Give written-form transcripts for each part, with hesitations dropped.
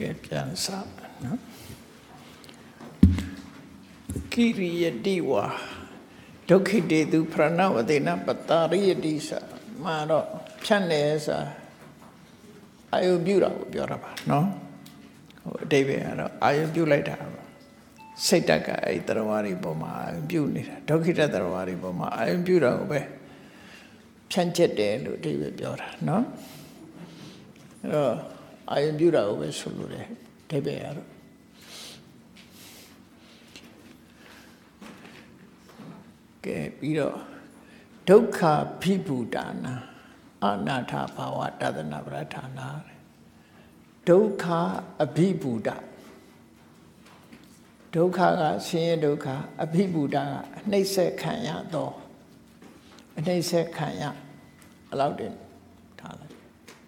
ပြန်စနော်ကိရိယတိဝါဒုက္ခိတေသူပရဏဝတေနပတာရိယတိစာမှာတော့ဖြတ်နေစာအာယုပြုတာကိုပြောတာပါနော်ဟိုအတိပ္ပယ်ကတော့အာယုပြုလိုက်တာပါစိတ်တက်ကအဲ့တရဝါတွေပေါ်မှာအာယုပြုနေတာဒုက္ခိတတရဝါတွေပေါ်မှာအာယုပြုတာကိုပဲဖြန့်ချက်တယ်လို့အတိပ္ပယ်ပြောတာနော်အဲ့တော့အာယုပြုတာကိုပဲဆိုလို့တယ်အတိပ္ပယ်ကတော့ကဲပြီးတော့ဒုက္ခဖိဗုဒနာအနာထဘာဝတဒနာပရဌာနာဒုက္ခအဖိဗုဒဒုက္ခကဆင်းရဲဒုက္ခအဖိဗုဒကအနှိမ့်ဆက်ခံရတော့အနှိမ့်ဆက်ခံရအလောက်တင်ထားလိုက်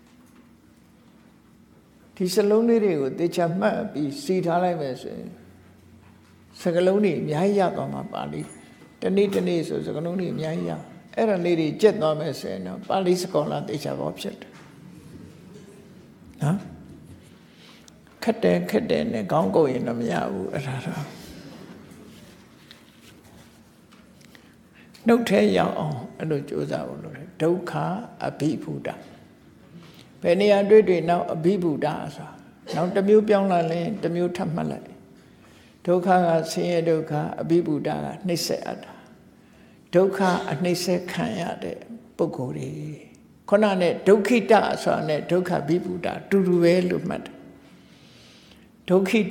ဒီစလုံးလေးတွေကိုသေချာမှတ်ပြီးစီထားလိုက်မယ်ဆိုရင်စကလုံးတွေအများကြီးရသွားမှာပါဠိတနေ့တနေ့ဆိုစကလုံးတွေအများကြီးရအဲ့ဒါလေးတွေကျက်သွားမယ်ဆိုရင်တော့ပါဠိစကောလာသေချာဘောဖြစ်တယ်နော်ခက်တယ်နဲ့ခေါင်းကုပ်ရင်တော့မရဘူးအဲ့ဒါတော့နှုတ်ထဲရောက်အောင်အဲ့လိုကြိုးစားဖို့လိုတယ်ဒုက္ခအဘိဗုဒ္ဓဘယ်နေရာတွေ့နောက်အဘိဗုဒ္ဓဆိုတာနောက်တစ်မျိုးပြောင်းလာရင်တစ်မျိုးထပ်မှတ်လိုက်ဒုက္ခကဆင်းရဲဒုက္ခအဘိဗုဒ္ဓကနှိမ့်ဆက်အပ်တာဒုက္ခအနှိမ့်ဆက်ခံရတဲ့ပုဂ္ဂိုလ်တွေခုနနဲ့ဒုက္ခိတဆိုတာနဲ့ဒုက္ခဘိဗုဒ္ဓတူတူပဲလို့မှတ်တယ်ဒုက္ခိတ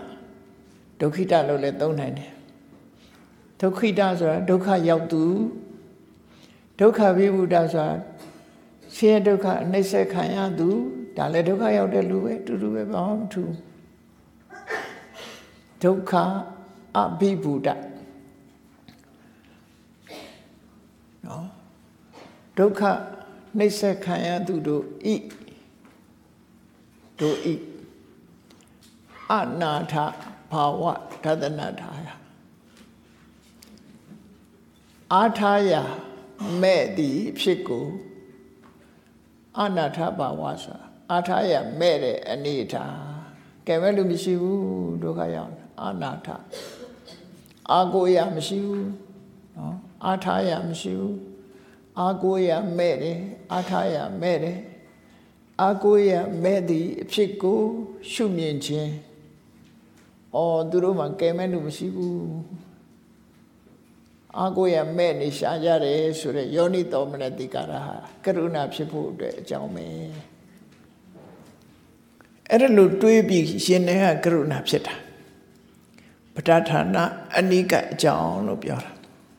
လို့လည်းသုံးနိုင်တယ်ဒုက္ခိတဆိုတာဒုက္ခရောက်သူဒုက္ခဘိဗုဒ္ဓဆိုတာဆင်းရဲဒုက္ခအနှိမ့်ဆက်ခံရသူဒါလည်းဒုက္ခရောက်တဲ့လူပဲတူတူပဲဘာမှမထူးဒုက္ခအဘိဗုဒ္ဓနော်ဒုက္ခနှိမ့်ဆက်ခံရသူတို့ဤအနာထဘာဝဒသနာထာယအာထာယမဲ့သည်ဖြစ်ကိုအနာထဘာဝဆိုတာအာထာယမဲ့တဲ့အနေထားကဲမဲ့လို့မရှိဘူးဒုက္ခရောက်အနာထအာကိုရမရှိဘူးနော်အာထာယမရှိဘူးအာကိုရမဲ့တယ်အာထာယမဲ့တယ်အာကိုရမဲ့သည်အဖြစ်ကိုရှုမြင်ခြင်းသူတို့မှာကဲမဲ့လို့မရှိဘူးအာကိုရမဲ့နေရှားကြတယ်ဆိုတဲ့ယောနိသောမနတိကာရဟာကရုဏာဖြစ်ဖို့အတွက်အကြောင်းပဲအဲ့ဒါလို့တွေးပြီးရှင်နေကကရုဏာဖြစ်တာပဋ္ဌာနာအနိကအကြောင်းလို့ပြောတာ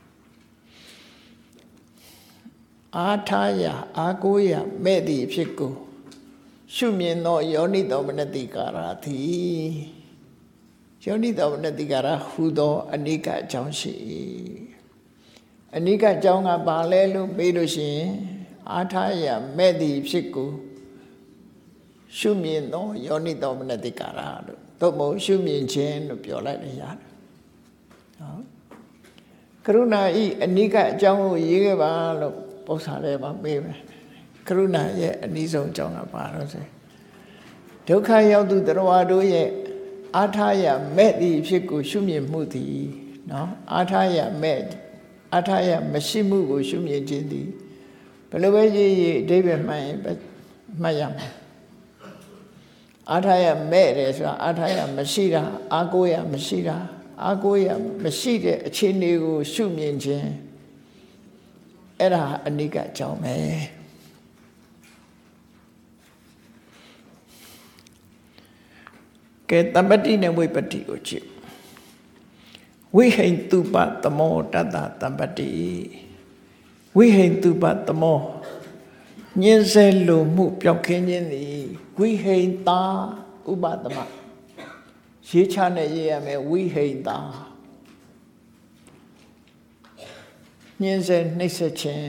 အာထာယအာကိုရမဲ့သည့်ဖြစ်ကိုရှုမြင်သောယောနိသောမနတိကာရသည်ယောနိသောမနတိကာရဟူသောအနိကအကြောင်းရှိအနိကအကြောင်းကဘာလဲလို့ပြီးလို့ရှိရင်အာထာယမဲ့သည့်ဖြစ်ကိုရှုမြင်သောယောနိသောမနတိကာရလို့သို့မဟုတ်ရှုမြင်ခြင်းလို့ပြောလိုက်တယ်ရတယ်နော်ကရုဏာဤအနိကအကြောင်းကိုရေးခဲ့ပါလို့ပု္ပ္ပာထဲမှာပေးမယ်ကရုဏာရဲ့အနည်းဆုံးအကြောင်းကဘာလို့ဆိုဒုက္ခရောက်သူတရားတို့ရဲ့အာထာယမဲ့သည့်ဖြစ်ကိုရှုမြင်မှုသည်နော်အာထာယမဲ့အာထာယမရှိမှုကိုရှုမြင်ခြင်းသည်ဘယ်လိုပဲရေးအဓိပ္ပာယ်မှန်ရင်မှတ်ရမှာအာထာယမဲ့တယ်ဆိုတာအာထာယမရှိတာအာကိုယမရှိတာအာကိုယမရှိတဲ့အခြေအနေကိုရှုမြင်ခြင်းအဲ့ဒါအနိကအကြောင်းပဲကဲတမ္ပတိနဲ့ဝိပတ္တိကိုကြည့်ဝိဟိတုပသမောတတ္တတမ္ပတိဝိဟိတုပသမောညင်းဆဲလိုမှုပျောက်ခင်းခြင်းသည်ဝိဟိတာဥပသမရေးချနဲ့ရေးရမယ်ဝိဟိတာညင်းဆဲနှိမ့်ဆက်ခြင်း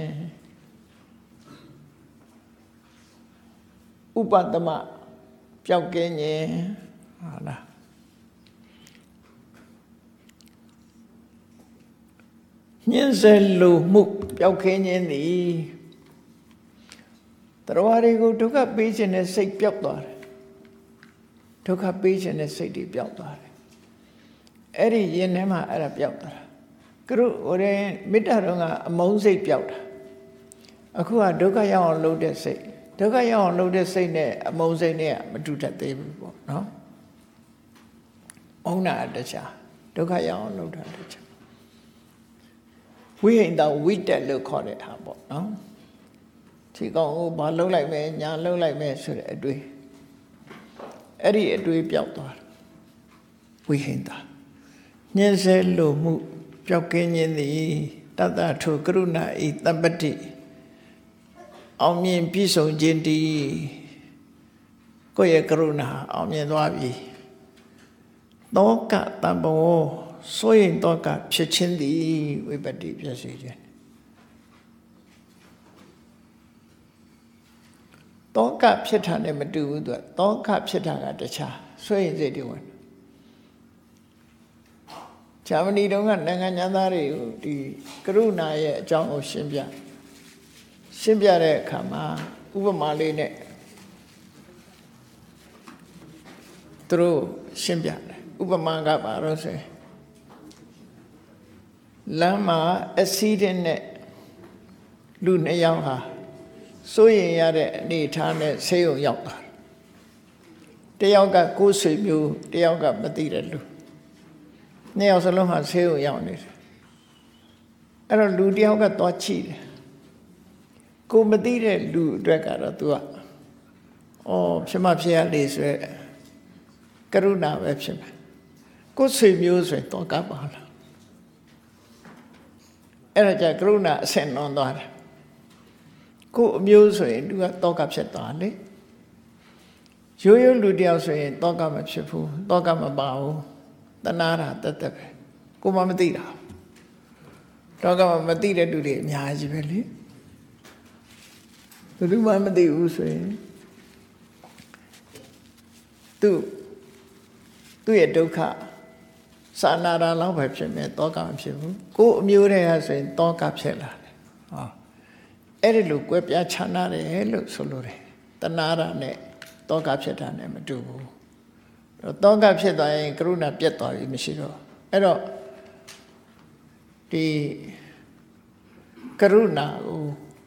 ဥပသမပျောက်ကင်းခြင်းဟာလားညင်းဆဲလိုမှုပျောက်ခင်းခြင်းသည်တရားတွေကိုဒုက္ခပေးခြင်းနဲ့စိတ်ပျောက်သွားတယ်ဒုက္ခပေးခြင်းတဲ့စိတ်တွေပျောက်သွားတယ်အဲ့ဒီရင်ထဲမှာအဲ့ဒါပျောက်သွားတာကရုဟိုတဲ့မေတ္တာတော်ကအမုန်းစိတ်ပျောက်တာအခုကဒုက္ခရောက်အောင်လုပ်တဲ့စိတ်ဒုက္ခရောက်အောင်လုပ်တဲ့စိတ်နဲ့အမုန်းစိတ်နဲ့မတူတတ်သေးဘူးပေါ့နော်မုန်းတာတခြားဒုက္ခရောက်အောင်လုပ်တာတခြားဝိဟိတဝိတက်လို့ခေါ်တဲ့ဟာပေါ့နော်ဒီကောင်ကိုဘာလုပ်လိုက်မယ်ညာလုပ်လိုက်မယ်ဆိုတဲ့အတွေ့အဲ့ဒီအတွေ့ပျောက်သွားတယ်ဝိဟိတညှင်းဆဲလို့မှုပျောက်ကင်းခြင်းသည်တတ္တထုကရုဏာဤတပ္ပတိအောင်မြင်ပြည့်စုံခြင်းတည်းကိုယ့်ရဲ့ကရုဏာအောင်မြင်သွားပြီတောကတံဘောစိုးရင်တောကဖြစ်ခြင်းသည်ဝိပတ္တိဖြစ်စေခြင်းတောကဖြစ်တာနဲ့မတူဘူးသူကတောကဖြစ်တာကတခြားစိုးရင်စိတ်တွေဝင်ဂျာမနီတုန်းကနိုင်ငံသားတွေကိုဒီကရုဏာရဲ့အကြောင်းကိုရှင်းပြတဲ့အခါမှာဥပမာလေးနဲ့သူတို့ရှင်းပြတယ်ဥပမာကပါတော့ဆိုလမ်းမှာအက်ဆီဒင့်နဲ့လူနှစ်ယောက်ဟာစိုးရင်ရတဲ့အနေအထားနဲ့ဆေးရုံရောက်တာတယောက်ကကိုယ်ဆွေမျိုးတယောက်ကမသိတဲ့လူနှစ်ယောက်စလုံးဟာဆေးရုံရောက်နေတယ်အဲ့တော့လူတယောက်ကသွားချိတယ်ကိုမသိတဲ့လူအတွက်ကတော့ तू ကဖြစ်မဖြစ်ရလေဆိုရကရုဏာပဲဖြစ်မယ်ကိုယ်ဆွေမျိုးဆိုရင်တော့ကပါလားအဲ့ဒါကြကရုဏာအဆင့်လွန်သွားတယ်ကိုယ်အမျိုးဆိုရင် तू ကတော့ကဖြစ်သွားလေရိုးရိုးလူတယောက်ဆိုရင်တော့ကမဖြစ်ဘူးတော့ကမပါဘူးတဏှာတာတက်တက်ပဲကိုမသိတာတော့ကမသိတဲ့လူတွေအများကြီးပဲလေဘယ်သူမှမသိဘူးဆိုရင်သူ့ရဲ့ဒုက္ခစာနာတာလောက်ပဲဖြစ်မယ်တောကမဖြစ်ဘူးကိုယ်အမျိုးတွေကဆိုရင်တောကဖြစ်လာတယ်ဟောအဲ့ဒီလိုကွဲပြားခြားနာတယ်လို့ဆိုလိုတယ်တဏှာတာနဲ့တောကဖြစ်တာနဲ့မတူဘူးတောကဖြစ်သွားရင်ကရုဏာပြတ်သွားပြီမရှိတော့အဲ့တော့ဒီကရုဏာကို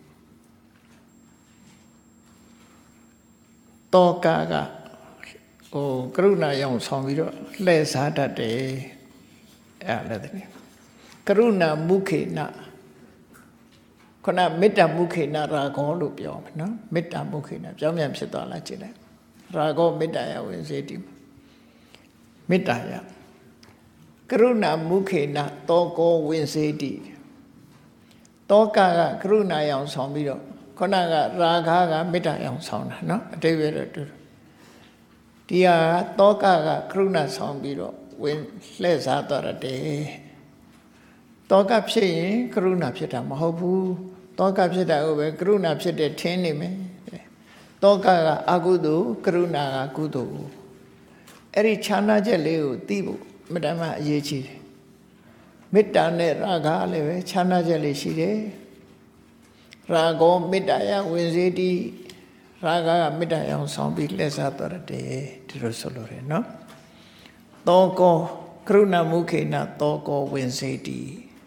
တောကကရုဏာရောင်ဆောင်ပြီးတော့လှည့်စားတတ်တယ်အဲ့ဒါလည်းကရုဏာမုခေနခုနမေတ္တာမုခေနရာဂောလို့ပြောမယ်နော်မေတ္တာမုခေနပြောင်းပြန်ဖြစ်သွားလားကြည့်လိုက်ရာဂောမေတ္တာယဝင်စေတိမေတ္တာယကရုဏာမုခေနတောကောဝင်စေတိတောကကရုဏာရောင်ဆောင်ပြီးတော့ခုနကရာဂကမေတ္တာရောင်ဆောင်တာနော်အတိပ္ပယ်တော့တူဒီဟာတောကကကရုဏာဆောင်ပြီးတော့ဝင်လှည့်စားသွားတယ်တောကဖြစ်ရင်ကရုဏာဖြစ်တာမဟုတ်ဘူးတောကဖြစ်တာကိုပဲကရုဏာဖြစ်တဲ့ထင်းနေမယ်တောကကအကုသိုလ်ကရုဏာကကုသိုလ်အဲ့ဒီခြားနာချက်လေးကိုသိဖို့အမှန်တမ်းအရေးကြီးတယ်မေတ္တာနဲ့ရာဂလည်းပဲခြားနာချက်လေးရှိတယ်ရာဂောမေတ္တာယဝင်စေတိရာဂကမေတ္တာရောင်ဆောင်ပြီးလက်စားတော်တယ်ဒီလိုဆိုလို့ရနော်တောကောကရုဏာမုခေနတောကောဝင်စေတိ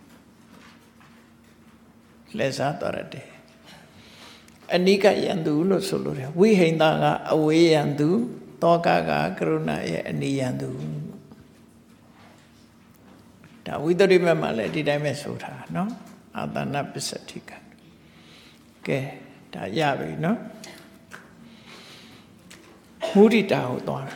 လက်စားတော်တယ်အနိကယံသူလို့ဆိုလို့ရဝိဟိန္တာကအဝေးယံသူတောကကကရုဏာရဲ့အနိယံသူဒါဝိတ္တရိမမှာလည်းဒီတိုင်းပဲဆိုတာနော်အာသနပစ္စတိကကဲဒါရပြီနော်မုဒိတာကိုသွား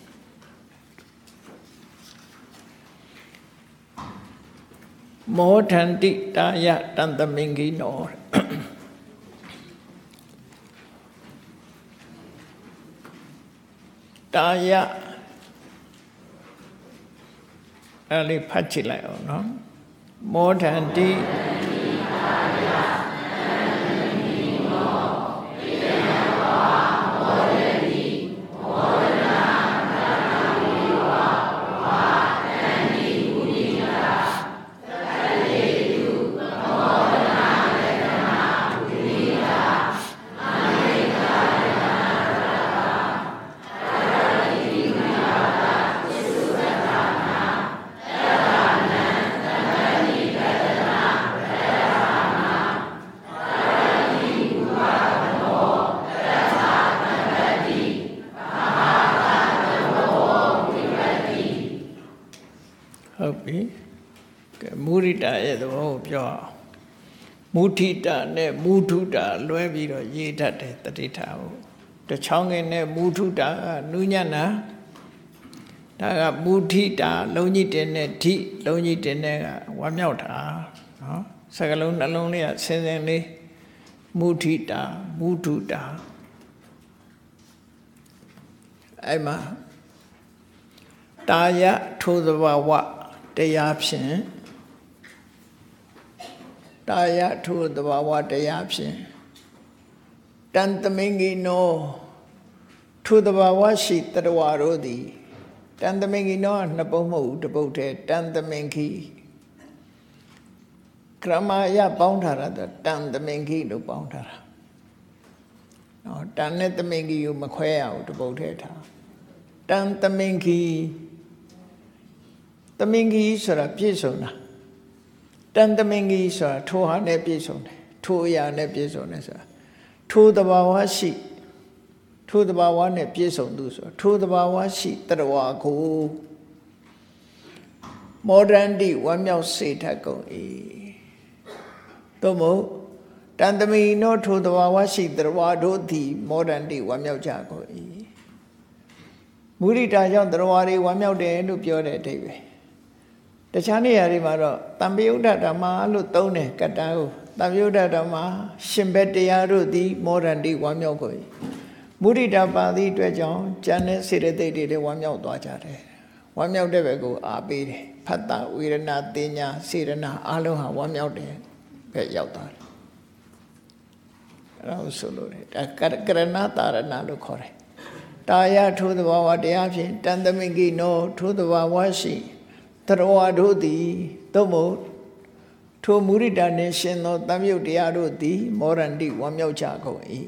မောထန္တိတာယတန္တမင်္ဂိနောတာယအဲ့လေးဖတ်ကြည့်လိုက်အောင်နော်မောထန္တိတော့မုထိတာနဲ့မုထုတာလွဲပြီးတော့ရေးတတ်တယ်တတိထားဟုတ်တချောင်းငယ်နဲ့မုထုတာနုညံ့တာဒါကမုထိတာလုံးကြီးတင်နဲ့ဓိလုံးကြီးတင်တဲ့ကဝမ်းမြောက်တာနော်စကလုံးနှလုံးလေးကဆင်းဆင်းလေးမုထိတာမုထုတာအဲ့မှာတာယထိုသဘာဝတရားဖြင့်တာယထိုသဘာဝတရားဖြင့်တန်တမင်္ဂိနောထိုသဘာဝရှိတတဝါတို့သည်တန်တမင်္ဂိနောနှစ်ပုဒ်မဟုတ်တစ်ပုဒ်တည်းတန်တမင်္ဂိကရမယပေါင်းထားတာတန်တမင်္ဂိလို့ပေါင်းထားတာနော်တန်နဲ့တမင်္ဂိကိုမခွဲရဘူးတစ်ပုဒ်တည်းထားတန်တမင်္ဂိတမင်္ဂိဆိုတာပြည့်စုံတာတန်တမင်္ဂိဆိုတာထိုဟာနဲ့ပြည့်စုံတယ်ထိုအရာနဲ့ပြည့်စုံတယ်ဆိုတာထိုသဘာဝရှိထိုသဘာဝနဲ့ပြည့်စုံသူဆိုတာထိုသဘာဝရှိတတဝါကိုမောဒန္တိဝမ်းမြောက်စေတတ်ကုန်၏သို့မဟုတ်တန်တမင်နောထိုသဘာဝရှိတတဝါတို့သည်မောဒန္တိဝမ်းမြောက်ကြကုန်၏မုဒိတာကြောင့်တတဝါတွေဝမ်းမြောက်တယ်လို့ပြောတဲ့အဓိပ္ပာယ်တခြားနေရာတွေမှာတော့တံပယုဒ္ဓဓမ္မလို့သုံးတယ်ကတ္တကိုတံပယုဒ္ဓဓမ္မရှင်ဘက်တရားတို့သည်မောဒန္တိဝမ်းမြောက်ကုန်၏မုဒိတာပါသည့်အတွက်ကြောင့်ဉာဏ်နဲ့စေတသိက်တွေလည်းဝမ်းမြောက်သွားကြတယ်ဝမ်းမြောက်တဲ့ဘက်ကိုအားပေးတယ်ဖတ်တာဝေဒနာတင်ညာစေရနာအလုံးဟာဝမ်းမြောက်တယ်ဘက်ရောက်သွားတယ်အဲ့ဒါကိုဆိုလို့တယ်ဒါကရဏတာရဏလို့ခေါ်တယ်တာယထိုသဘာဝတရားဖြင့်တန်တမင်္ဂိနောထိုသဘာဝရှိတရဝါတို့သည်သို့မဟုတ်ထိုမုရိဒာနှင့်ရှင်သောတန်မြုပ်တရားတို့သည်မောရန္တိဝမ်းမြောက်ကြကုန်၏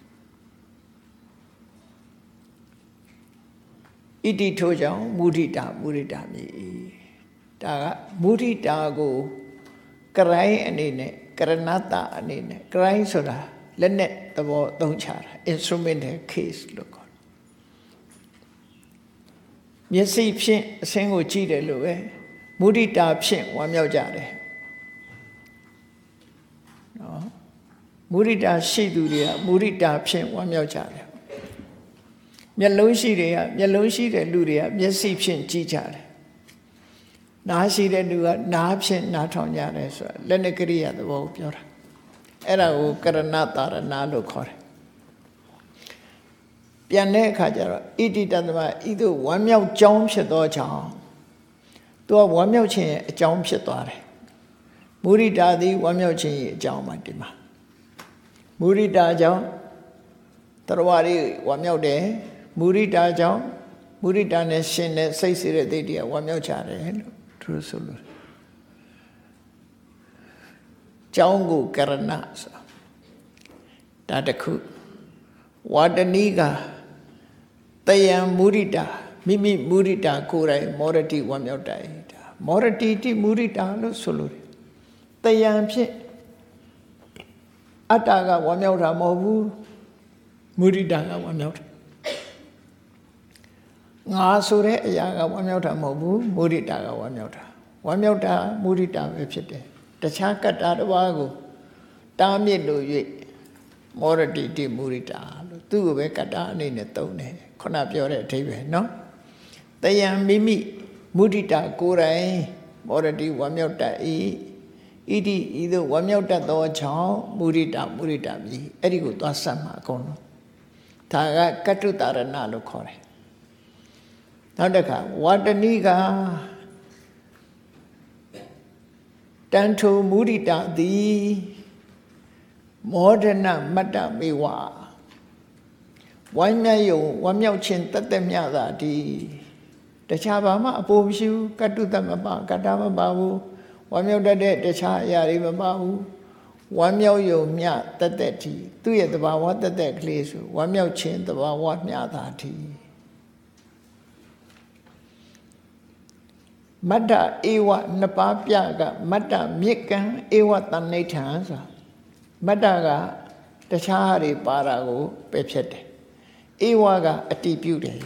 ဣတိထိုကြောင့်မုဒိတာမုဒိတာမြည်ဒါကမုဒိတာကိုကရိုင်းအနေနဲ့ကရဏတအနေနဲ့ကရိုင်းဆိုတာလက်နဲ့သဘောသုံးချတာ instrumental case လို့ခေါ်တယ်မျက်စိဖြင့်အစင်းကိုကြည့်တယ်လို့ပဲမုဒိတာဖြင့်ဝမ်းမြောက်ကြတယ်နော်မုဒိတာရှိသူတွေကမုဒိတာဖြင့်ဝမ်းမြောက်ကြတယ်မျက်လုံးရှိတွေကမျက်လုံးရှိတဲ့လူတွေကမျက်စိဖြင့်ကြည့်ကြတယ်နားရှိတဲ့လူကနားဖြင့်နားထောင်ကြတယ်ဆိုတာလက်နဲ့ကရိယာသဘောကိုပြောတာအဲ့ဒါကိုကရဏတာရဏလို့ခေါ်တယ်ပြန်တဲ့အခါကျတော့ဣတိတသမဤသို့ဝမ်းမြောက်ကြောင်းဖြစ်သောကြောင့်သူကဝမ်းမြောက်ခြင်းရဲ့အကြောင်းဖြစ်သွားတယ်မုဒိတာသည်ဝမ်းမြောက်ခြင်းရဲ့အကြောင်းမှဒီမှာမုဒိတာကြောင့်တရဝါတွေဝမ်းမြောက်တယ်မုဒိတာကြောင့်မုဒိတာနဲ့ရှင်တဲ့စိတ်စေတဲ့သိတ္တိကဝမ်းမြောက်ကြတယ်လို့သူဆိုလို့ကြောင်းကိုကရဏဆိုတာဒါတခုဝါဒနီကတယံမုဒိတာမိမိမုဒိတာကိုယ်တိုင်မောရတိဝမ်းမြောက်တယ်ဒါမောရတိတိမုဒိတာလို့ဆိုလို့တယံဖြင့်အတ္တကဝမ်းမြောက်တာမဟုတ်ဘူးမုဒိတာကဝမ်းမြောက်တယ်ငါဆိုတဲ့အရာကဝမ်းမြောက်တာမဟုတ်ဘူးမုဒိတာကဝမ်းမြောက်တာဝမ်းမြောက်တာမုဒိတာပဲဖြစ်တယ်တခြားကတ္တာတစ်ပါးကိုတားမြစ်လို့၍မောရတိတိမုဒိတာလို့သူ့ကိုပဲကတ္တာအနေနဲ့သုံးတယ်ခုနပြောတဲ့အဓိပ္ပာယ်နော်တယံမိမိမုဒိတာကိုယ်တိုင်မောရတိဝမ်းမြောက်တတ်၏ဣတိဤသို့ဝမ်းမြောက်တတ်သောကြောင့်မုဒိတာမုဒိတာမြည်အဲ့ဒီကိုသွားဆက်မှာအကုန်လုံးဒါကကတ္တုတာရဏလို့ခေါ်တယ်နောက်တစ်ခါဝါတနိကတန်ထုမုဒိတာသည်မောဒနာမတ္တမေဝဝမ်းမြောက်ယုံဝမ်းမြောက်ခြင်းတသက်မြတာဒီတခြားဘာမှအပေါ်မရှိဘူးကတ္တုတမပကတ္တမပါဘူးဝမ်းမြောက်တတ်တဲ့တခြားအရာတွေမပါဘူးဝမ်းမြောက်ယုံမြတသက်ဒီသူ့ရဲ့သဘာဝတသက်ကလေးဆိုဝမ်းမြောက်ခြင်းသဘာဝမြတာဒီမတ္တဧဝနှစ်ပါးပြကမတ္တမြစ်ကံဧဝတဏိဋ္ဌံဆိုမတ္တကတခြားဟာတွေပါတာကိုပယ်ဖြတ်တယ်ဧဝကအတည်ပြုတယ်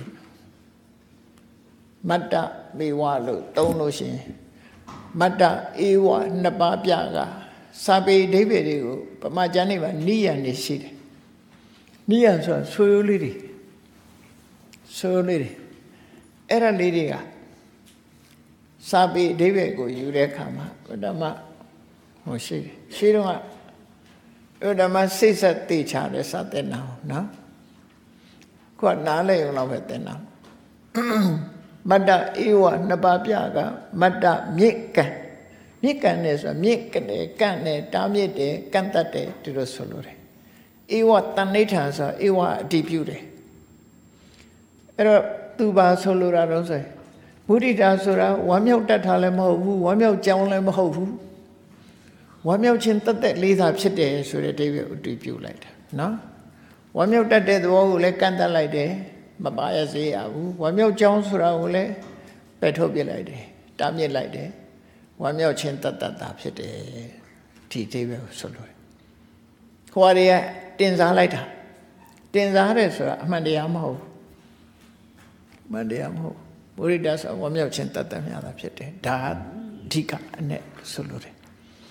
မတ္တမေဝလို့သုံးလို့ရှိရင်မတ္တဧဝနှစ်ပါးပြကစာပေအဓိပ္ပာယ်တွေကိုဗမာကျမ်းတွေမှာနိယံနေရှိတယ်နိယံဆိုတာဆိုရိုးလေးတွေဆိုရိုးလေးတွေအဲ့ဒါလေးတွေကစာပေအဓိပ္ပာယ်ကိုယူတဲ့အခါမှာဓမ္မဟိုရှိတယ်ရှိတော့ဓမ္မစိတ်ဆက်သိချတဲ့စာသင်တာနော်ခုကနားလဲရုံလောက်ပဲသင်တာမတ္တဧဝနှစ်ပါးပြကမတ္တမြစ်ကံမြစ်ကံနဲ့ဆိုမြစ်ကနေကန့်နဲ့တားမြစ်တယ်ကန့်တတ်တယ်ဒီလိုဆိုလို့တယ်ဧဝတဏိဋ္ဌာဆိုဧဝအတ္တိပြုတယ်အဲ့တော့သူပါဆိုလိုတာတော့ဆိုမုဒိတာဆိုတာဝမ်းမြောက်တတ်တာလည်းမဟုတ်ဘူးဝမ်းမြောက်ကြောင်းလည်းမဟုတ်ဘူးဝမ်းမြောက်ခြင်းတသက်လေးသာဖြစ်တယ်ဆိုတဲ့အိဗယ်အတ္တိပြုလိုက်တာနော်ဝမ်းမြောက်တတ်တဲ့သဘောကိုလည်းကန့်တတ်လိုက်တယ်မပါရစေရဘူးဝမ်းမြောက်ကြောင်းဆိုတာကိုလည်းပယ်ထုတ်ပြလိုက်တယ်တားမြစ်လိုက်တယ်ဝမ်းမြောက်ခြင်းတတ်တာဖြစ်တယ်ဒီအိဗယ်ကိုဆိုလို့ခွာတွေကတင်စားလိုက်တာတင်စားတယ်ဆိုတာအမှန်တရားမဟုတ်မှန်တရားမဟုတ်မုဒိတာဆိုဝမ်းမြောက်ခြင်းတတ်များတာဖြစ်တယ်ဒါအဓိကအနဲ့ဆိုလို့တယ်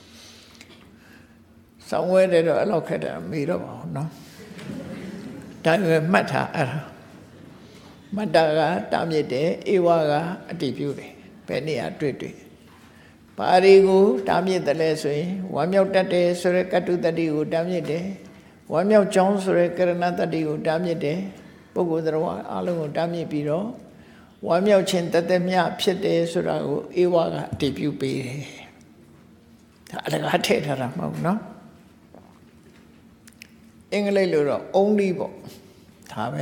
ဆောင်းဝဲတယ်တော့အဲ့လောက်ခက်တယ်မေတော့ပါဘူးနော်ဒါပေမဲ့မှတ်ထားအဲ့ဒါမတ္တကတာမြစ်တယ်ဧဝကအတ္တိပြုတယ်ဘယ်နေရာတွေ့ဘာတွေကိုတာမြစ်တယ်လဲဆိုရင်ဝမ်းမြောက်တတ်တယ်ဆိုရဲကတ္တုတ္တိကိုတာမြစ်တယ်ဝမ်းမြောက်ကြောင်းဆိုရဲကရဏတ္တိကိုတာမြစ်တယ်ပုဂ္ဂိုလ်သရဝအလုံးကိုတာမြစ်ပြီးတော့ဝမ်းမြောက်ခြင်းတသက်မြဖြစ်တယ်ဆိုတာကိုဧဝကအတ္တိပြုပေးတယ်ဒါအလကားထည့်ထားတာမဟုတ်နော်အင်္ဂလိပ်လိုတော့ only ပေါ့ဒါပဲ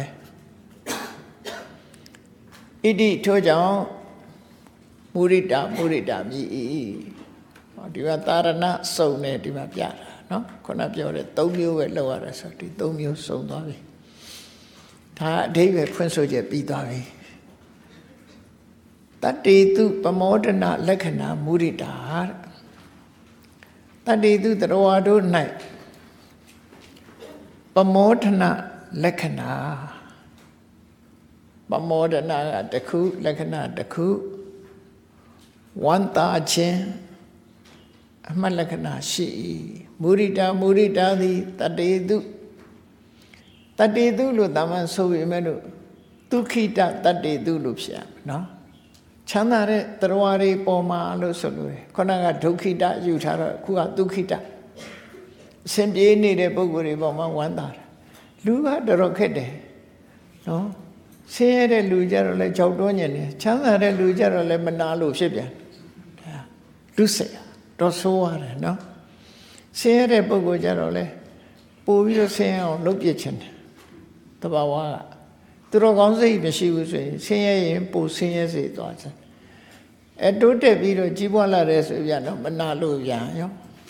ဣတိထို့ကြောင့်မုဒိတာမြည်ဒီမှာသာရဏစုံနဲ့ဒီမှာပြတာနော်ခုနပြောတဲ့၃မျိုးပဲလောက်ရတာဆိုဒီ၃မျိုးစုံသွားပြီဒါအဓိပ္ပာယ်ဖွင့်ဆိုချက်ပြီးသွားပြီတတ္တိတုပမောဒနာလက္ခဏာမုဒိတာတတ္တိတုတရဝါတို့၌ပမောဒနာလက္ခဏာပမောဒနာကတစ်ခုလက္ခဏာတစ်ခုဝန္တာခြင်းအမှတ်လက္ခဏာရှိမုဒိတာသည်တတ္တိတုလို့တာမန်ဆိုပေမဲ့လို့ဒုက္ခိတတတ္တိတုလို့ဖြစ်ရမယ်နော်ချမ်းသာတဲ့သရဝါတွေပေါ်မှာလို့ဆိုလို့ခုနကဒုက္ခိတယူထားတော့အခုကဒုက္ခိတအစဉ်ပြေးနေတဲ့ပုဂ္ဂိုလ်တွေပေါ်မှာဝမ်းသာတယ်လူကတော်ခက်တယ်နော်ဆင်းရဲတဲ့လူကြတော့လဲကြောက်တွန်းညင်တယ်ချမ်းသာတဲ့လူကြတော့လဲမနာလို့ဖြစ်ပြန်လူစိတ်တော့ဆိုးရတယ်နော်ဆင်းရဲတဲ့ပုဂ္ဂိုလ်ကြတော့လဲပို့ပြီးတော့ဆင်းရဲအောင်လုပ်ပြချင်တယ်တဘာဝကသူတော်ကောင်းစိတ်မရှိဘူးဆိုရင်ဆင်းရဲရင်ပို့ဆင်းရဲစေသွားတယ်တိုးတက်ပြီးတော့ကြီးပွားလာတဲ့ဆိုပြန်တော့မနာလို့ပြန်ရော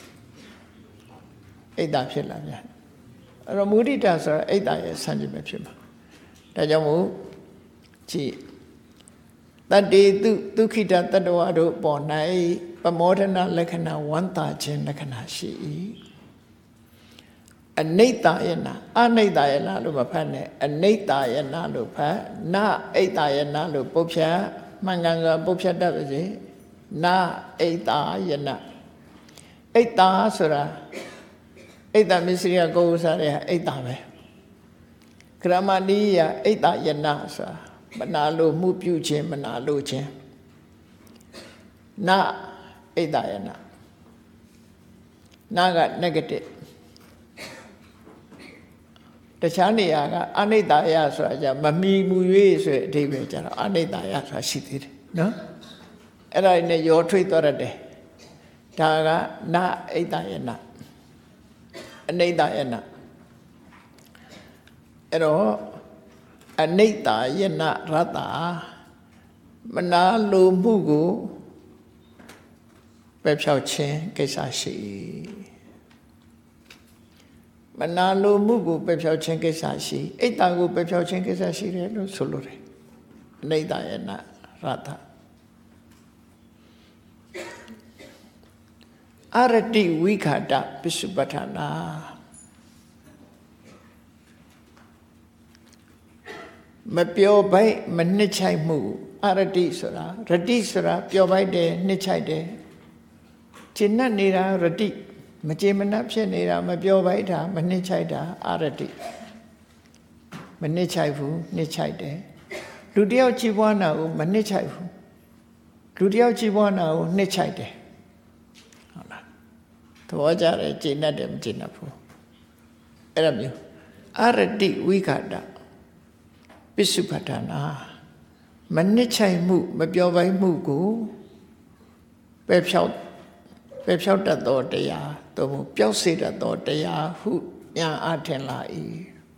အိတ်တာဖြစ်လာပြန်အဲ့တော့မုဒိတာဆိုတာအိတ်တာရဲ့ဆန့်ကျင်ပဲဖြစ်မှာဒါကြောင့်မို့ကြည့်တတ္တိတုဒုက္ခိတတတ္တဝါတို့ပေါ်၌ပမောဒနာလက္ခဏာဝန္တာခြင်းလက္ခဏာရှိ၏အနိတ္တယနာအနိတ္တယနာလို့မဖတ်နဲ့အနိတ္တယနာလို့ဖတ်နဣတ္တယနာလို့ပုတ်ဖြတ်မှန်ကန်စွာပုတ်ဖြတ်တတ်ပါစေနဣတ္တယနာဣတ္တဆိုတာဣတ္တမစ္စရိယကိုယ်စားတဲ့ဣတ္တပဲဂရမဏီယဣတ္တယနာဆိုတာမနာလို့မှုပြုခြင်းမနာလို့ခြင်းနဣတ္တယနာနာက negative တခြားနေရာကအနိတ္တယဆိုတာじゃမမီမူ၍ဆိုတဲ့အဓိပ္ပာယ်ကျတော့အနိတ္တယဆိုတာရှိသေးတယ်နော်အဲ့ဒါနဲ့ရောထွေးသွားရတယ်ဒါကနဣတ္တယနာအနိတ္တယနာအဲ့တော့အနိတ္တယနာရတ္တမနာလိုမှုကိုပဲဖြောက်ခြင်းကိစ္စရှိမနာလိုမှုကိုပဲဖြောက်ခြင်းကိစ္စရှိဣတ္တကိုပဲဖြောက်ခြင်းကိစ္စရှိတယ်လို့ဆိုလိုတယ်အနိတ္တယနာရတ္တအရတိဝိခာတပစ္စုပ္ပထာနာမပျော်ပိုက်မနှစ်ချိုက်မှုအရတိဆိုတာရတိဆိုတာပျော်ပိုက်တယ်နှစ်ချိုက်တယ်ကျင့်တတ်နေတာရတိမကြေမနပ်ဖြစ်နေတာမပြောပိုက်တာမနှိမ့်ချိုက်တာအာရတိမနှိမ့်ချိုက်ဘူးနှိမ့်ချိုက်တယ်လူတယောက်ကြည်ပွားနာကိုမနှိမ့်ချိုက်ဘူးလူတယောက်ကြည်ပွားနာကိုနှိမ့်ချိုက်တယ်ဟုတ်လားသဘောကျတယ်ကျေနပ်တယ်မကျေနပ်ဘူးအဲ့လိုမျိုးအာရတိဝိခာတပစ္စုပ္ပတနာမနှိမ့်ချိုက်မှုမပြောပိုက်မှုကိုပယ်ဖြောက်တတ်သောတရားသို့မဟုတ်ပျောက်စေတတ်သောတရားဟုညာအထင်လာ၏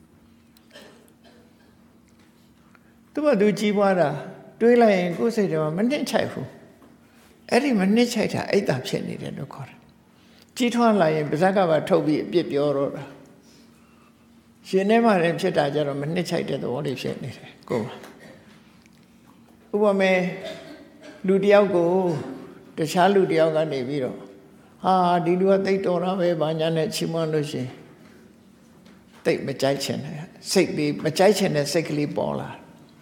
သူကသူကြည်ပွားတာတွေးလိုက်ရင်ကိုယ်စိတ်ထဲမှာမနှိမ့်ချိုက်ဘူးအဲ့ဒီမနှိမ့်ချိုက်တာအိတ်တာဖြစ်နေတယ်လို့ခေါ်တယ်ကြီးထွားလာရင်ပါးစပ်ကပါထုတ်ပြီးအပြစ်ပြောတော့တာရှင်ထဲမှာလည်းဖြစ်တာကြတော့မနှိမ့်ချိုက်တဲ့သဘောလေးဖြစ်နေတယ်ကိုယ်ဥပမာလူတယောက်ကိုတခြားလူတယောက်ကနေပြီးတော့ဟာဒီလူကတိတ်တော်တာပဲဘာညာနဲ့ချီးမွမ်းလို့ရှိရင်တိတ်မကြိုက်ချင်တယ်စိတ်ပြီးမကြိုက်ချင်တဲ့စိတ်ကလေးပေါ်လာ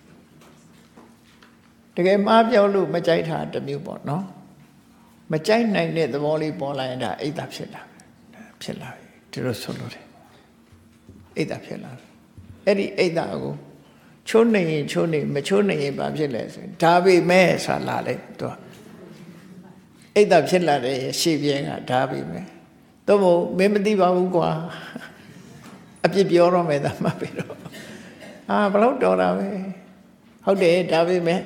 တကယ်မှားပြောလို့မကြိုက်တာတစ်မျိုးပေါ့နော်မကြိုက်နိုင်တဲ့သဘောလေးပေါ်လာရင်ဒါအိတ်တာဖြစ်လာပြီဒီလိုဆိုလို့တယ်အိတ်တာဖြစ်လာအဲ့ဒီအိတ်တာကိုချိုးနေရင်ချိုးနေမချိုးနေရင်ဘာဖြစ်လဲဆိုရင်ဒါပေမဲ့ဆာလာလိုက်သူကအိတ်တာဖြစ်လာတဲ့ရှေ့ပြင်းကဒါပေမဲ့တော့မင်းမသိပါဘူးကွာအပြစ်ပြောတော့မယ်သာမှတ်ပြီးတော့ဘယ်တော့တော်တာပဲဟုတ်တယ်ဒါပေမဲ့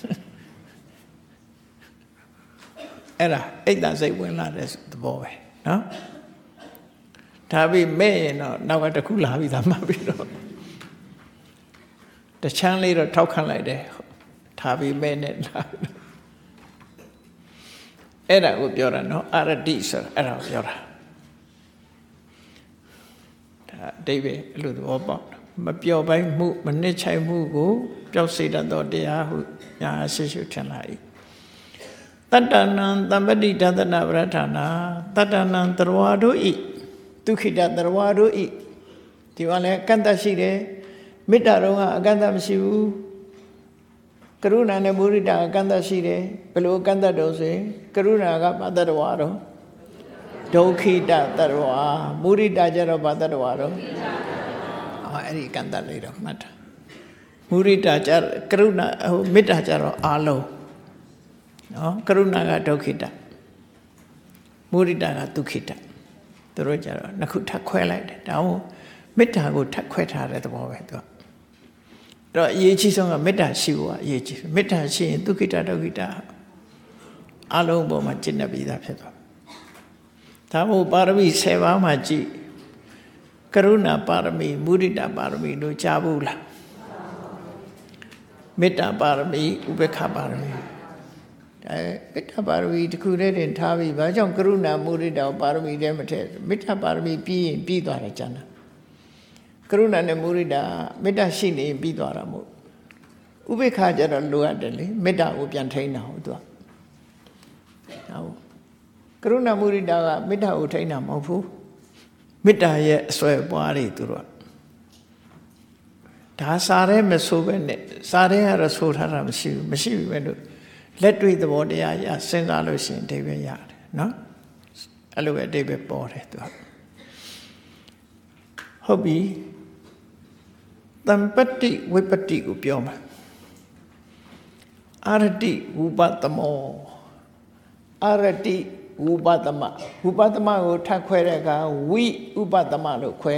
အဲ့ဒါအိတ်တာစိတ်ဝင်လာတဲ့သဘောပဲနော်ဒါပေမဲ့ရင်တော့နောက်ကတစ်ခုလာပြီးသာမှတ်ပြီးတော့တချမ်းလေးတော့ထောက်ခံလိုက်တယ်ဒါပေမဲ့နဲ့အဲ့ဒါကိုပြောတာနော်အာရတိဆိုတာအဲ့ဒါကိုပြောတာဒါအတိပ္ပယ်အဲ့လိုသဘောပေါက်မပျော်ပိုင်းမှုမနစ်ချိုက်မှုကိုပျောက်စေတတ်သောတရားဟုညာရှိရှိထင်လာ၏တတ္တနံသမ္ပတိတသနာပရဌာနာတတ္တနံတရဝါတို့ဤဒုက္ခိတတရဝါတို့ဤဒီကလည်းအကန့်အသတ်ရှိတယ်မေတ္တာတော့ကအကန့်အသတ်မရှိဘူးကရုဏာနဲ့မုဒိတာအကန့်အသတ်ရှိတယ်ဘယ်လိုအကန့်အသတ်တော့ဆိုရင်ကရုဏာကဘာတ္တဝါတော့ဒုက္ခိတတရဝါမုဒိတာကျတော့ဘာတ္တဝါတော့အဲ့ဒီအကန့်အသတ်လေးတော့မှတ်တာမုဒိတာကျကရုဏာမေတ္တာကျတော့အာလုံးနော်ကရုဏာကဒုက္ခိတမုဒိတာကဒုက္ခိတသူတို့ကျတော့နှစ်ခုထပ်ခွဲလိုက်တယ်ဒါမို့မေတ္တာကိုထပ်ခွဲထားတဲ့သဘောပဲသူကတော့အရေးကြီးဆုံးကမေတ္တာရှိဖို့ကအရေးကြီးမေတ္တာရှိရင်ဒုက္ခိတဒုက္ခိတအလုံးပေါ်မှာကျင့်နေပြီးသားဖြစ်သွားဒါမို့ပါရမီ7ပါးမှာကြည့်ကရုဏာပါရမီမုဒိတာပါရမီလို့ကြားဘူးလားမေတ္တာပါရမီဥပေက္ခပါရမီမေတ္တာပါရမီတစ်ခုတည်းတင်ထားပြီးဘာကြောင့်ကရုဏာမုဒိတာပါရမီတည်းမထည့်မေတ္တာပါရမီပြီးရင်ပြီးသွားတယ်ကျန်တာကရုဏာနဲ့မုဒိတာမေတ္တာရှိနေပြီးသွားတာမို့ဥပေက္ခကျတော့လိုအပ်တယ်လေမေတ္တာကိုပြန်ထိန်းတာဟုတ်သူကဟုတ်ကရုဏာမုဒိတာကမေတ္တာကိုထိန်းတာမဟုတ်ဘူးမေတ္တာရဲ့အစွဲပွားတွေသူတို့ဒါစားရဲမဆိုးပဲနဲ့စားရဲကတော့ဆိုထားတာမရှိဘူးပဲလို့လက်တွေ့သဘောတရားရစဉ်းစားလို့ရှိရင်အဓိပ္ပာယ်ရတယ်နော်အဲ့လိုပဲအဓိပ္ပာယ်ပေါ်တယ်သူဟုတ်ပြီတမ္ပတိဝိပတ္တိကိုပြောမှာအာရတိဝုပတမောအာရတိဝုပတမဝုပတမကိုထပ်ခွဲတဲ့အခါဝိဥပတမလို့ခွဲ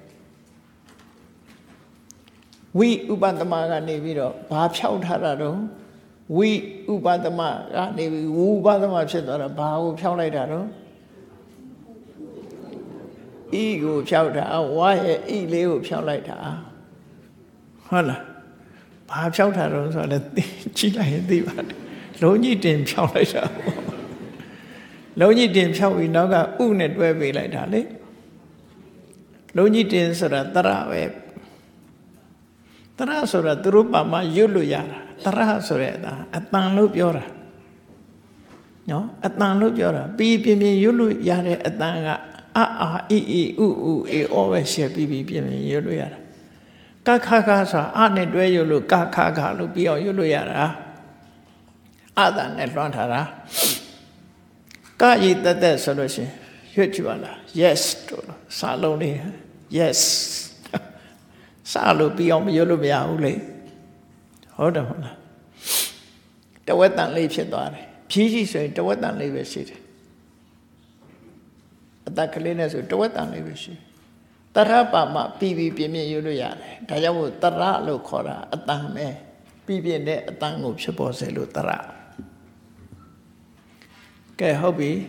ဝိဥပတမကနေပြီးတော့ဘာဖြောက်ထားတာတော့ဝိဥပတမကနေပြီးဝုပတမဖြစ်သွားတာဘာကိုဖြောက်လိုက်တာတော့ဤကိုဖြောက်တာဝါရဲ့ဤလေးကိုဖြောက်လိုက်တာဟုတ်လားဘာဖြောက်တာတော့ဆိုတော့ကြည့်လိုက်ရင်သိပါတယ်လုံးကြီးတင်ဖြောက်လိုက်တာလုံးကြီးတင်ဖြောက်ပြီးနောက်ကဥနဲ့တွဲပေးလိုက်တာလေလုံးကြီးတင်ဆိုတာတရပဲတရဆိုတာသူတို့ပါမရွတ်လို့ရတာတရဆိုတဲ့အတန်လို့ပြောတာနော်အတန်လို့ပြောတာပြီးပြင်းပြင်းရွတ်လို့ရတဲ့အတန်ကအာအီအီဥဥအေအောပဲရှယ်ပြီးပြင်းပြင်းရွတ်လို့ရတာကခခဆိုတာအနဲ့တွဲရွတ်လို့ကခခလို့ပြီးအောင်ရွတ်လို့ရတာအတန်နဲ့လွှမ်းထားတာကရည်တက်တက်ဆိုလို့ရှိရင်ရွတ်ကြည့်ပါလား yes တို့စာလုံးလေး yes စာလို့ပြီးအောင်မရွတ်လို့မရဘူးလေဟုတ်တယ်ဟုတ်လားတဝက်တန်လေးဖြစ်သွားတယ်ဖြည်းကြီးဆိုရင်တဝက်တန်လေးပဲရှိတယ်အတက်ကလေးနဲ့ဆိုတဝက်တန်လေးပဲရှိတရပါမပြီးပြီးပြင်းပြင်းရွတ်လို့ရတယ်ဒါကြောင့်မို့တရလို့ခေါ်တာအတန်ပဲပြီးပြင်းတဲ့အတန်ကိုဖြစ်ပေါ်စေလို့တရကဲဟုတ်ပြီ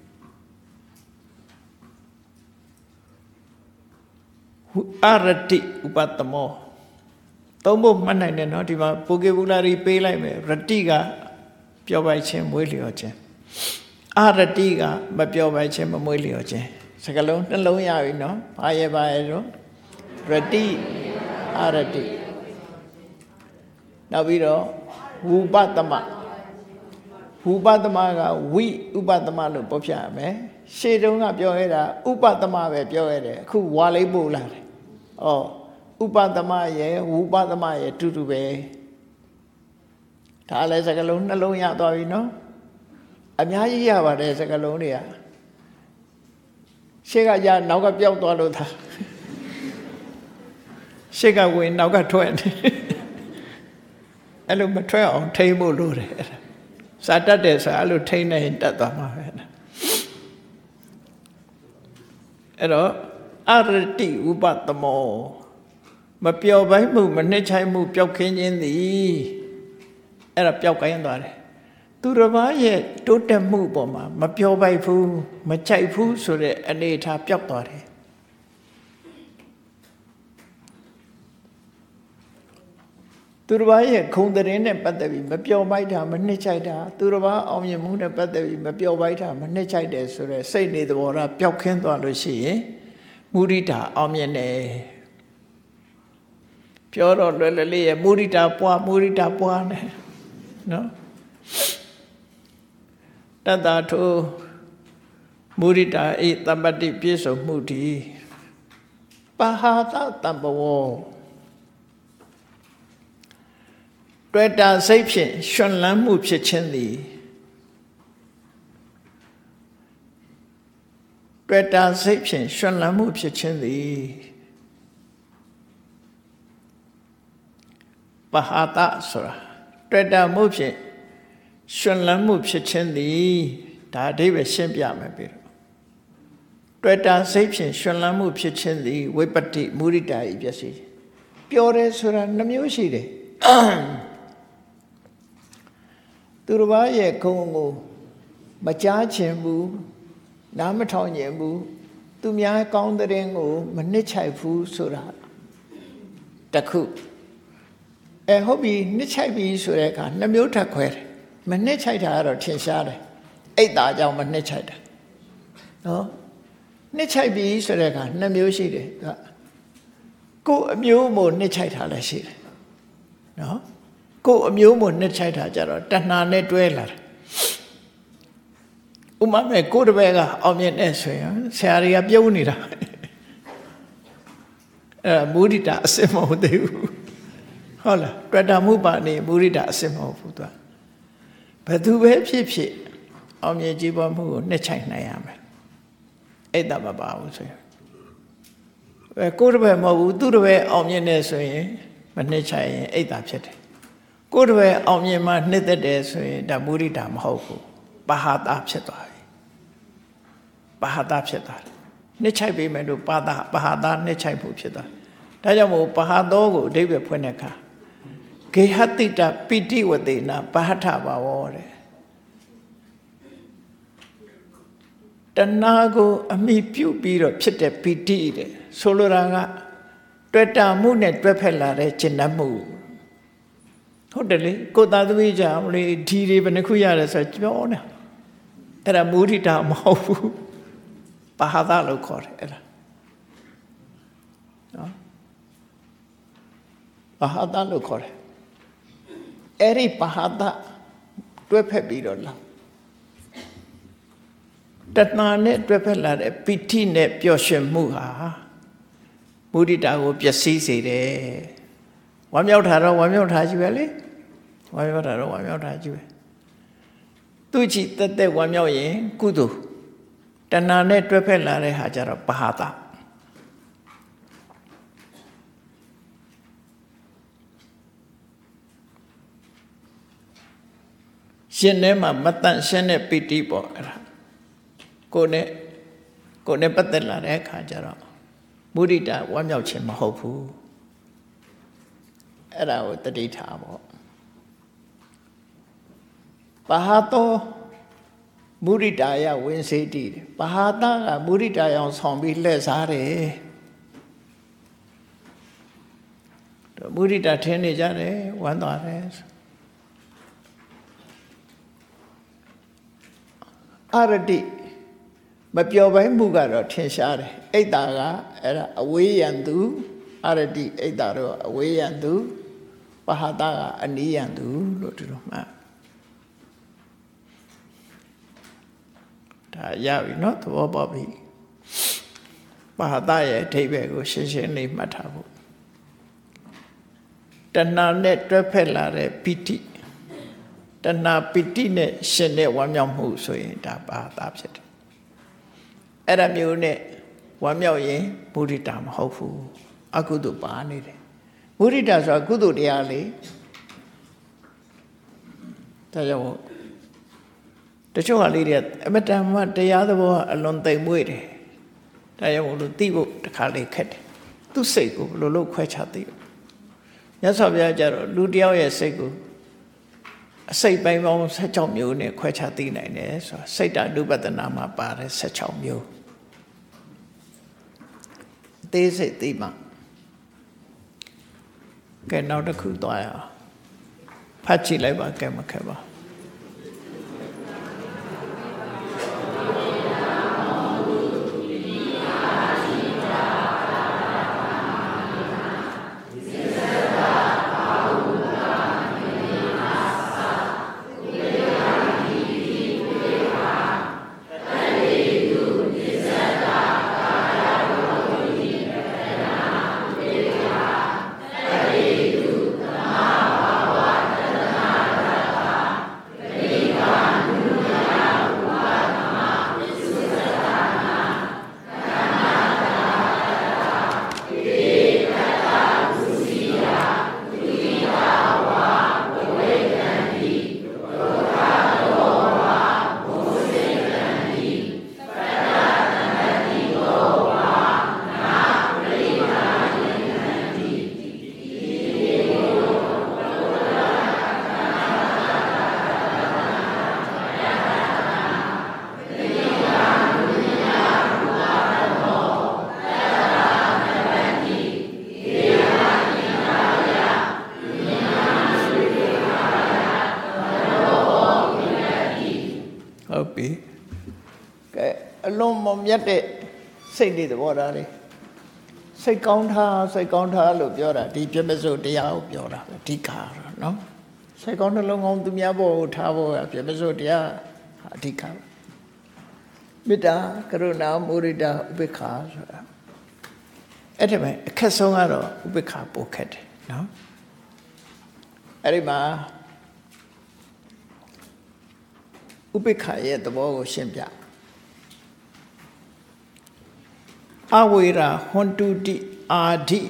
အရတိဥပတမောသုံးဖို့မှတ်နိုင်တယ်နော်ဒီမှာပိုကေဘူလာရီပေးလိုက်မယ်ရတိကပြောပိုက်ခြင်းမွေးလျော်ခြင်းအရတိကမပြောပိုက်ခြင်းမမွေးလျော်ခြင်းစကားလုံးနှလုံးရပြီနော်ဘာရဲ့တော့ရတိအရတိနောက်ပြီးတော့ဝုပတမဝုပတမကဝိဥပတမလို့ပြောပြရမယ်ရှေ့တုန်းကပြောခဲ့တာဥပတမပဲပြောခဲ့တယ်အခုဝါလေးပို့လာတယ်ဩဥပသမရဲ့ဝုပသမရဲ့တူတူပဲဒါလည်းစကားလုံးနှလုံးရသွားပြီနော်အများကြီးရပါတယ်စကားလုံးတွေကရှေ့ကရနောက်ကပြောက်သွားလို့သာရှေ့ကဝင်နောက်ကထွက်နေအဲ့လိုမထွက်အောင်ထိန်းဖို့လိုတယ်စာတတ်တယ်ဆိုအဲ့လိုထိန်းနေရင်တတ်သွားမှာပဲအဲ့တော့အရတိဥပတမောမပျော်ပိုင်းမှုမနှိမ့်ချိုင်းမှုပျောက်ခင်းခြင်းသည်အဲ့ဒါပျောက်ကိုင်းသွားတယ်သူတစ်ပါးရဲ့တိုးတက်မှုပေါ်မှာမပျော်ပိုက်ဘူးမကြိုက်ဘူးဆိုတဲ့အနေအထားပျောက်သွားတယ်သူတစ်ပါးရဲ့ခုံတဲ့နဲ့ပတ်သက်ပြီးမပျော်ပိုက်တာမနှိမ့်ချိုက်တာသူတစ်ပါးအောင်မြင်မှုနဲ့ပတ်သက်ပြီးမပျော်ပိုက်တာမနှိမ့်ချိုက်တယ်ဆိုတဲ့စိတ်နေသဘောထားပျောက်ခင်းသွားလို့ရှိရင်မုဒိတာအောင်မြင်တယ်ပြောတော့လွယ်လွယ်လေးရဲ့မုဒိတာပွားနေနော်တတ္တထိုမုဒိတာဤတမ္ပတိပြည့်စုံမှုတည်ပဟာသတံပဝောတွေ့တာစိတ်ဖြင့်ရှင်လန်းမှုဖြစ်ခြင်းသည်တွေ့တာစိတ်ဖြင့်ရှင်လန်းမှုဖြစ်ခြင်းသည်ပဟာသဆိုတာတွေ့တာမှုဖြင့်ရှင်လန်းမှုဖြစ်ခြင်းသည်ဒါအဓိပ္ပာယ်ရှင်းပြမယ်ပြီးတော့တွေ့တာစိတ်ဖြင့်ရှင်လန်းမှုဖြစ်ခြင်းသည်ဝိပတ္တိမုဒိတာဤပျက်စီးပြောတယ်ဆိုတာနှမျိုးရှိတယ်သူတစ်ပါးရဲ့ဂုဏ်ကိုမကြားခြင်းဘူးနားမထောင်ခြင်းဘူးသူများကောင်းတဲ့ရင်ကိုမနှိမ့်ချိုက်ဘူးဆိုတာတခုဟုတ်ပြီနှိမ့်ချိုက်ပြီဆိုတဲ့အခါနှမျိုးထပ်ခွဲတယ်မနှိမ့်ချိုက်တာကတော့ထင်ရှားတယ်အိတ်သားကြောင့်မနှိမ့်ချိုက်တာနော်နှိမ့်ချိုက်ပြီဆိုတဲ့အခါနှမျိုးရှိတယ်ကိုယ်အမျိုးမို့နှိမ့်ချိုက်တာလည်းရှိတယ်နော်ကိုယ်အမျိုးမို့နှိမ့်ချိုက်တာကြတော့တဏှာနဲ့တွဲလာတယ်ဥမာမဲ့ကိုယ်တပည့်ကအောင်မြင်တဲ့ဆိုရင်ဆရာတွေကပြုံးနေတာမုဒိတာအစစ်မဟုတ်သေးဘူးဟုတ်လားတွေ့တာမှုပါနေမုဒိတာအစစ်မဟုတ်ဘူးသူဘယ်သူပဲဖြစ်ဖြစ်အောင်မြင်ကြည်ပေါ်မှုကိုနှိမ့်ချိုက်နိုင်ရမယ်အဲ့ဒါမပါဘူးဆိုရင်ကိုယ်တပည့်မဟုတ်ဘူးသူတပည့်အောင်မြင်နေဆိုရင်မနှိမ့်ချိုက်ရင်အဲ့ဒါဖြစ်တယ်ကိုယ်တပည့်အောင်မြင်မှနှိမ့်သက်တယ်ဆိုရင်ဒါမုဒိတာမဟုတ်ဘူးပဟာသဖြစ်သွားပြီပဟာသဖြစ်သွားတယ်နှိမ့်ချိုက်ပေးမယ်လို့ပဟာသနှိမ့်ချိုက်ဖို့ဖြစ်သွားဒါကြောင့်မို့ပဟာသောကိုအဓိပ္ပာယ်ဖွင့်တဲ့အခါဂေဟတိတပိတိဝတေနပဟထဘာဝတဲ့တဏှာကိုအမိပြုတ်ပြီးတော့ဖြစ်တဲ့ပိတိတဲ့ဆိုလိုတာကတွေ့တာမှုနဲ့တွဲဖက်လာတဲ့ကျင့်တတ်မှုဟုတ်တယ်လေကိုသာသမီးကြောင့်လေဒီတွေဘယ်နှခုရတယ်ဆိုပြောနေအဲ့ဒါမုဒိတာမဟုတ်ဘူးပဟာသလို့ခေါ်တယ်အဲ့ဒါနော်ပဟာသလို့ခေါ်တယ်အဲ့ဒီပဟာသတွဲဖက်ပြီးတော့လာတဏှာနဲ့တွဲဖက်လာတဲ့ပိဋိနဲ့ပျော်ရွှင်မှုဟာမုဒိတာကိုပျက်စီးစေတယ်ဝမ်းမြောက်တာတော့ဝမ်းမြောက်တာကြီးပဲလေဝမ်းမြောက်တာတော့ဝမ်းမြောက်တာကြီးပဲသူကြည်တက်တက်ဝမ်းမြောက်ရင်ကုသိုလ်တဏှာနဲ့တွဲဖက်လာတဲ့ဟာကြတော့ပဟာတရှင်ထဲမှာမတန့်ရှင်းတဲ့ပီတိပေါ့အဲ့ဒါကိုယ်နဲ့ပတ်သက်လာတဲ့အခါကျတော့မုဒိတာဝမ်းမြောက်ခြင်းမဟုတ်ဘူးအဲ့ဒါကိုတတိထားပေါ့ပဟာတောမုဒိတာယဝိစေတိပဟာတကမုဒိတာယောင်ဆောင်ပြီးလှည့်စားတယ်မုဒိတာထင်းနေကြတယ်ဝမ်းသွားတယ်အရတိမပျော်ပိုင်းမှုကတော့ထင်ရှားတယ်အိတ်တာကအဲ့ဒါအဝေးရန်သူအရတိအိတ်တာတော့အဝေးရန်သူပဟာတကအနီးရန်သူလို့ဒီလိုမှတ်ဒါရပြီနော်သဘောပေါက်ပြီပဟာတရဲ့အဓိပ္ပာယ်ကိုရှင်းရှင်းလေးမှတ်ထားဖို့တဏှာနဲ့တွဲဖက်လာတဲ့ပိဋိတဏှာပိဋိနဲ့ရှင်တဲ့ဝမ်းမြောက်မှုဆိုရင်ဒါပဟာတဖြစ်တယ်အဲ့ဒါမျိုးနဲ့ဝမ်းမြောက်ရင်မုဒိတာမဟုတ်ဘူးအကုသိုလ်ပါနေတယ်မုဒိတာဆိုတာကုသိုလ်တရားလေဒါကြောင့်တချို့ဟာလေးတွေအမတန်မှတရားသဘောအလွန်သိမ်မွေ့တယ်ဒါကြောင့်လို့သိဖို့တခါလေးခက်တယ်သူ့စိတ်ကိုဘယ်လိုလုပ်ခွဲခြားသိလို့မြတ်စွာဘုရားကျတော့လူတယောက်ရဲ့စိတ်ကိုအစိတ်ပိုင်းပေါင်း16မျိုးနဲ့ခွဲခြားသိနိုင်တယ်ဆိုတာစိတ်တ ानु ပတနာမှာပါတယ်16မျိုးအသေးစိတ်သိမှကဲနောက်တစ်ခုသွားရအောင်ဖတ်ကြည့်လိုက်ပါကဲမခဲပါမြတ်တဲ့စိတ်တွေသဘောထားလေးစိတ်ကောင်းထားလို့ပြောတာဒီပြမစိုးတရားကိုပြောတာအဓိကနော်စိတ်ကောင်းနှလုံးကောင်းသူများဘောကိုထားဖို့ပြမစိုးတရားအဓိကမေတ္တာကရုဏာမုဒိတာဥပေက္ခဆိုတာအဲ့ဒီမှာအခက်ဆုံးကတော့ဥပေက္ခပိုခက်တယ်နော်အဲ့ဒီမှာဥပေက္ခရဲ့သဘောကိုရှင်းပြအဝေရာဟွန်တုတိအာဓိ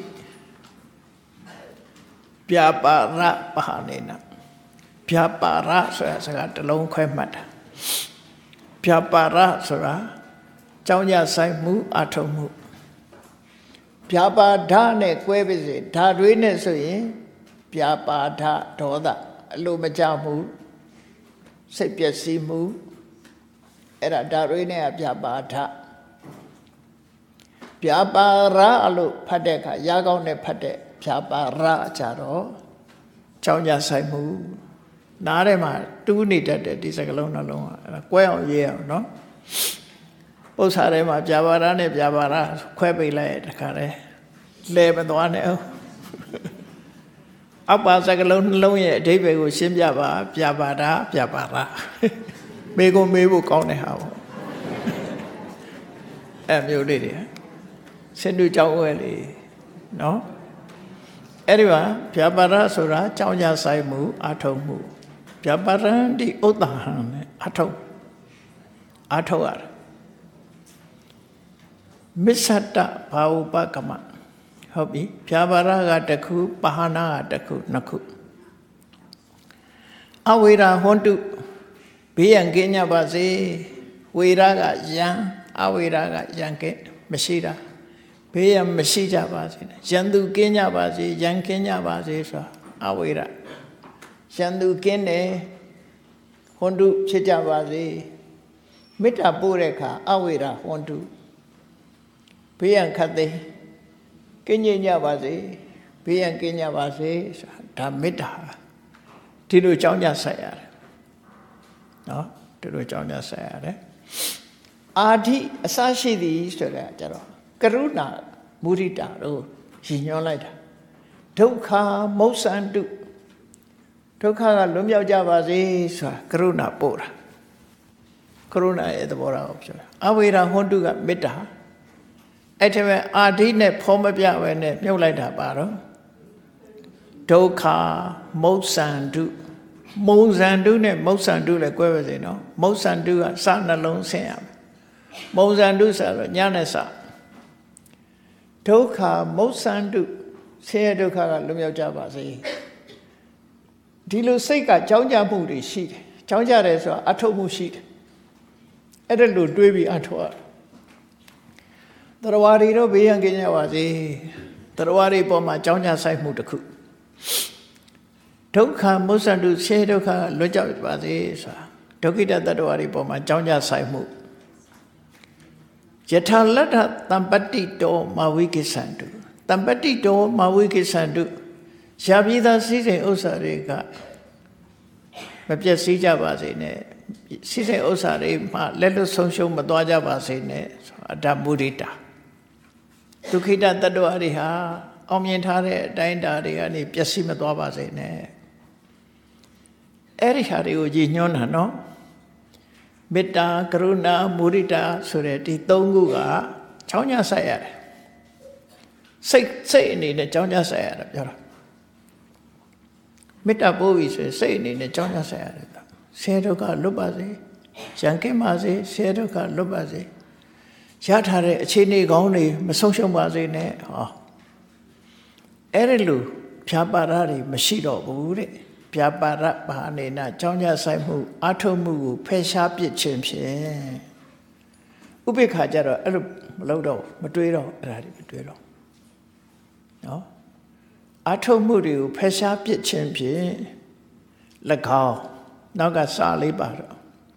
ပြပါရပဟာနေနပြပါရဆိုတာစကားတစ်လုံးခွဲမှတ်တာပြပါရဆိုတာကြောင်းကြဆိုင်မှုအထုံမှုပြပါဒနဲ့꿰ပါစေဓာတွေနဲ့ဆိုရင်ပြပါဒဒေါသအလိုမကျမှုစိတ်ပျက်စီးမှုအဲ့ဒါဓာတွေနဲ့ပြပါဒပြပါရလို့ဖတ်တဲ့အခါရာကောင်းနဲ့ဖတ်တဲ့ပြပါရကြတော့ကြောင်းကြဆိုင်မှုနားထဲမှာတူးနေတတ်တဲ့ဒီစကလုံးနှလုံးအဲ့ဒါ꿰အောင်ရေးအောင်နော်ပု္ပ္ပာထဲမှာပြပါရနဲ့ပြပါရခွဲပိတ်လိုက်တခါတည်းလဲမသွားနဲ့အောင်အပ္ပါစကလုံးနှလုံးရဲ့အဓိပ္ပာယ်ကိုရှင်းပြပါပြပါဒပြပါရမေကိုမေးဖို့ကောင်းတဲ့ဟာပေါ့အဲ့မျိုးလေးတွေစင်တူကြောင်းဝဲလေးနော်အဲ့ဒီမှာပြပါရဆိုတာကြောင်းကြဆိုင်မှုအထုံမှုပြပါရံဒီဥဒ္ဒဟံနဲ့အထုံရတယ် Misata Bhavupakama. Hobby. Pyabara Taku, Pahana Taku, Naku. Awira Hontu. Be and Kenya Bazi. Wiraga Yang. Awiraga Yanke. Meshira. Be and Meshija Bazi. Jandu Kenya Bazi. Yang Kenya Bazi. Awira. Jandu Kene. Hondu Chicha Bazi. Mita Bureka. Awira Hondu. Piyan Kate, Kenya Bazi, Piyan Kenya Bazi, Tamita, Tidu Chaunya Sayar. No, Tidu Chaunya Sayar. Adi Asashi the Easter, Karuna, Murita, Signolita. Toka, Mosandu, Toka, Lumia Javazi, Karuna Pora. Karuna at the Bora option. Awira Honduga Mita. Eteme Adine Pomabia when you like that barrow. Doka, Mosandu, Mozandu, Mosandu, like where they know. Mosandu, San alone Sam. Mozandu, Yanasa. Doka, Mosandu, Say Doka, Lumia Javazi. Dilu Seka, Jauja Moody sheet. Jauja is a Atomu sheet. Edalu Dwebi Atwa. Tarawari no be and Kenya Wazi. Tarawari Poma, Jaunya Sai Mutaku. Toka Musandu, Shedoka, Loja Wazi, Tokita Tarawari Poma, Jaunya Sai Mu. Jetalata, Tampati to Mawiki Sandu. Tampati to Mawiki Sandu. Shabida Sise Osareka. Mapja Sija Bazine. Sise Osare, let us social Madwaja Bazine, Adamurita. Tukita Taduariha, Omyentare, Daindari, and Piasimatwabazine. Erihari Ujinyona, no? Mita, Karuna, Murita, Sureti, Tonguga, Chaunya Sayar. Say in the Chaunya Sayar. Mita Bovis, say in the Chaunya Sayar. Sedoka Lubazi, Jankemazi, Sedoka Lubazi. Chatare, Chini Goni, Masosha Mazine, Erilu, Piabarari, Mashido, Bure, Piabara Bahanina, Jonya Saimu, Atomu, Pesha Pichimche Ubikajaro, Lodo, Madrido, Radi Madrido. No? Atomuru, Pesha Pichimche Lacao, Naga Sali Baro.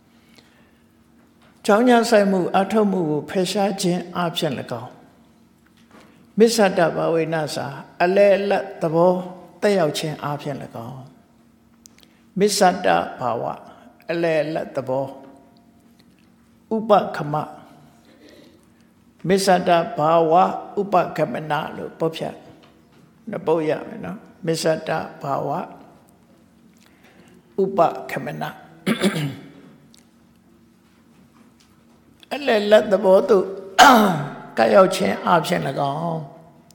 Chaunya Saimu, Atomu, Pesha Jin, Option Lago. Misada Bawi Nasa, Ale let the ball, they out chin Option Lago. Misada Bawa, Ale let the ball. Upa Kama. Misada Bawa, Upa Kamana, Popia. Naboya, no? Misada Bawa, Upa Kamana. Let the boat to Kayo Chen option ago.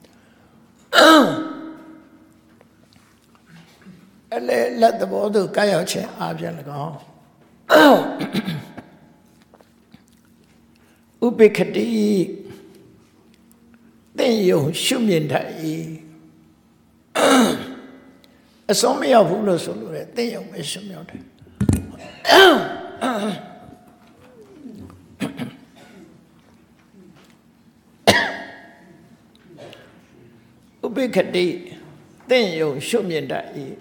Let the boat to Kayo Chen option ago. Ubicati, then you shumin tai. A sommy of Ulo, then you miss him. Ubicati, then you shumin tai.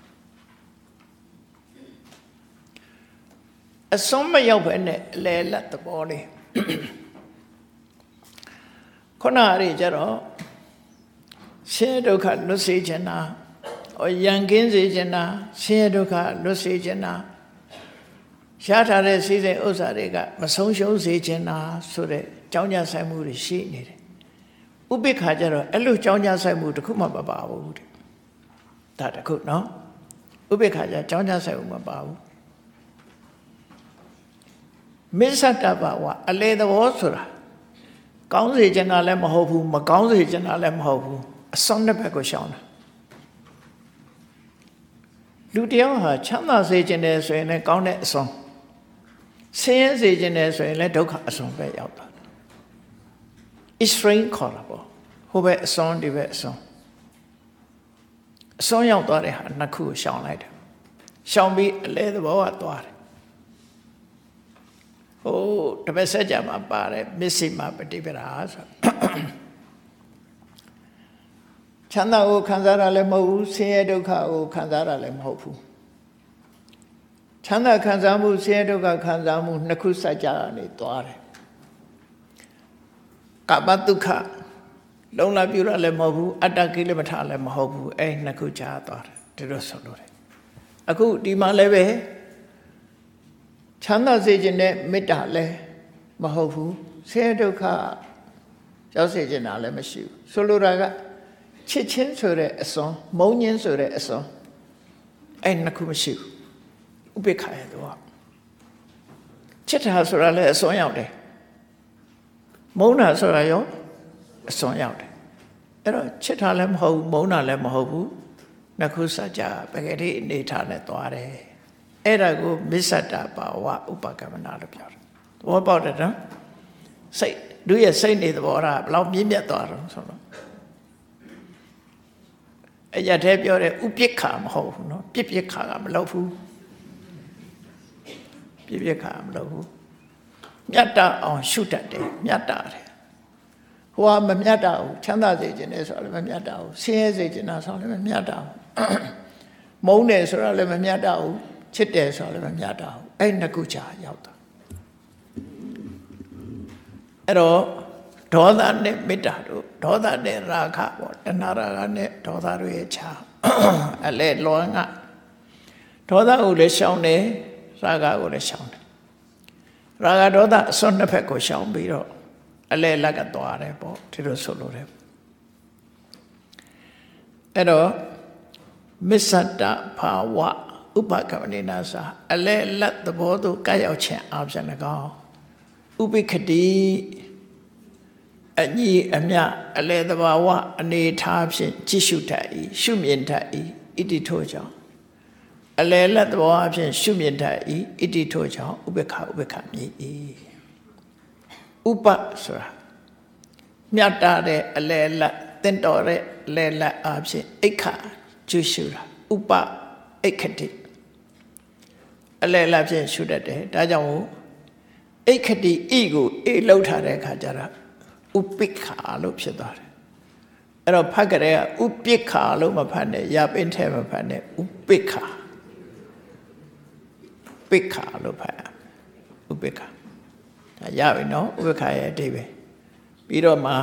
A sommy of lay let the body. Conari Jero, Sedoka Lucigena, or Yankin Zigena, Sedoka Lucigena, Shatare Sise Osarega, Masonjo Zigena, so the Jonia Samu is she needed. Ubicajero, Elu Jonia Samu to Kuma Babu. That I could know. Ubicaja, Jonia Samu Babu. Misatabawa, a lady of Osura. Council General Mahobu, Macouncil General Mahobu, a son of Pacoshan. Lutia, Chana's agent is in a county song. Science agent is in a doka song by out. extreme ခေါ်တာပေါ့ဟိုဘက်အစွန်းဒီဘက်အစွန်းအစွန်းရောက်သွားတဲ့ဟာနှစ်ခုကိုရှောင်လိုက်တယ်ရှောင်ပြီးအလဲသဘောကသွားတယ်ဟိုတပည့်ဆက်ကြမှာပါတယ်မစ္စိမပฏิပဒါဆိုချမ်းသာကိုခံစားရလည်းမဟုတ်ဘူးဆင်းရဲဒုက္ခကိုခံစားရလည်းမဟုတ်ဘူးချမ်းသာခံစားမှုဆင်းရဲဒုက္ခခံစားမှုနှစ်ခုစัจ जा ကနေသွားတယ်ကပ္ပဒုက္ခလုံးလာပြရလည်းမဟုတ်ဘူးအတ္တကိလေသာလည်းမဟုတ်ဘူးအဲ့နှစ်ခုကြားသွားတယ်ဒီလိုဆိုလို့တယ်အခုဒီမှာလည်းပဲချမ်းသာစေခြင်းနဲ့မေတ္တာလည်းမဟုတ်ဘူးဆင်းရဲဒုက္ခရောက်စေခြင်းလည်းမရှိဘူးဆိုလိုတာကချစ်ချင်းဆိုတဲ့အစွန်းမုန်းခြင်းဆိုတဲ့အစွန်းအဲ့နှစ်ခုမရှိဘူးဥပေက္ခရဲ့တော့ချစ်တာဆိုတာလည်းအစွန်းရောက်တယ်မုန်းတာဆိုတာရောအစွန်းရောက်တယ်အဲ့တော့ချစ်တာလည်းမဟုတ်ဘူးမုန်းတာလည်းမဟုတ်ဘူးနှစ်ခုစัจ जा ပဂတိအနေထားနဲ့သွားတယ်အဲ့ဒါကိုမစ္ဆတဘာဝဥပကမ္မနာလို့ပြောတယ်သဘောပေါက်တယ်နော်စိတ်တို့ရဲ့စိတ်နေသဘောထားဘယ်လောက်မြင့်မြတ်သွားတော့ဆိုတော့အကြတဲ့ပြောတဲ့ဥပိ္ပခာမဟုတ်ဘူးနော်ပြစ်ပြစ်ခါကမလုပ်ဘူးပြစ်ပြစ်ခါမလုပ်ဘူးမြတ်တာအောင်ရှုတတ်တယ်မြတ်တာတယ်ဟိုကမမြတ်တာဘူးချမ်းသာစေခြင်းနဲ့ဆိုတော့လည်းမမြတ်တာဘူးဆင်းရဲစေခြင်းနဲ့ဆိုတော့လည်းမမြတ်တာဘူးမုန်းတယ်ဆိုတော့လည်းမမြတ်တာဘူးချစ်တယ်ဆိုတော့လည်းမမြတ်တာဘူးအဲ့နှစ်ခုချာရောက်တာအဲ့တော့ဒေါသနဲ့မေတ္တာတို့ဒေါသနဲ့ရာဂပေါ့တဏှာရာဂနဲ့ဒေါသတို့ရဲ့ခြားအလဲလောကဒေါသကိုလည်းရှောင်တယ်ရာဂကိုလည်းရှောင်တယ်ရာဂဒေါသအစွန်းတစ်ဖက်ကိုရှောင်ပြီးတော့အလဲလက်ကသွားတယ်ပေါ့ဒီလိုဆိုလို့တယ်အဲ့တော့မစ္ဆတဘာဝဥပကမ္မနေနာစာအလဲလက်သဘောသို့ကပ်ရောက်ခြင်းအပြင်၎င်းဥပိက္ခတိအညီအမြအလဲသဘာဝအနေထားဖြင့်ကြည့်ရှုတတ်၏ရှုမြင်တတ်၏ဣတိထို့ကြောင့်အလဲလက်သဘောအဖြင့်ရှုမြင်တတ်၏ဣတိထို့ကြောင့်ဥပေက္ခမြည်၏ဥပဆိုတာမြတ်တာတဲ့အလဲလက်တင့်တော်တဲ့အလဲလက်အဖြင့်အိက္ခကြည့်ရှုတာဥပအိက္ခတိအလဲလက်ဖြင့်ရှုတတ်တယ်ဒါကြောင့်အိက္ခတိဤကိုအေးလောက်ထားတဲ့အခါကျတော့ဥပိ္ပခာလို့ဖြစ်သွားတယ်အဲ့တော့ဖတ်ကြတဲ့ကဥပိ္ပခာလို့မဖတ်နဲ့ရပင်းထဲမဖတ်နဲ့ဥပိ္ပခာပိ္ခာလို့ဖတ်ဥပိ္ပခာဒါရပြီနော်ဥပိ္ပခာရဲ့အဓိပ္ပာယ်ပြီးတော့မှ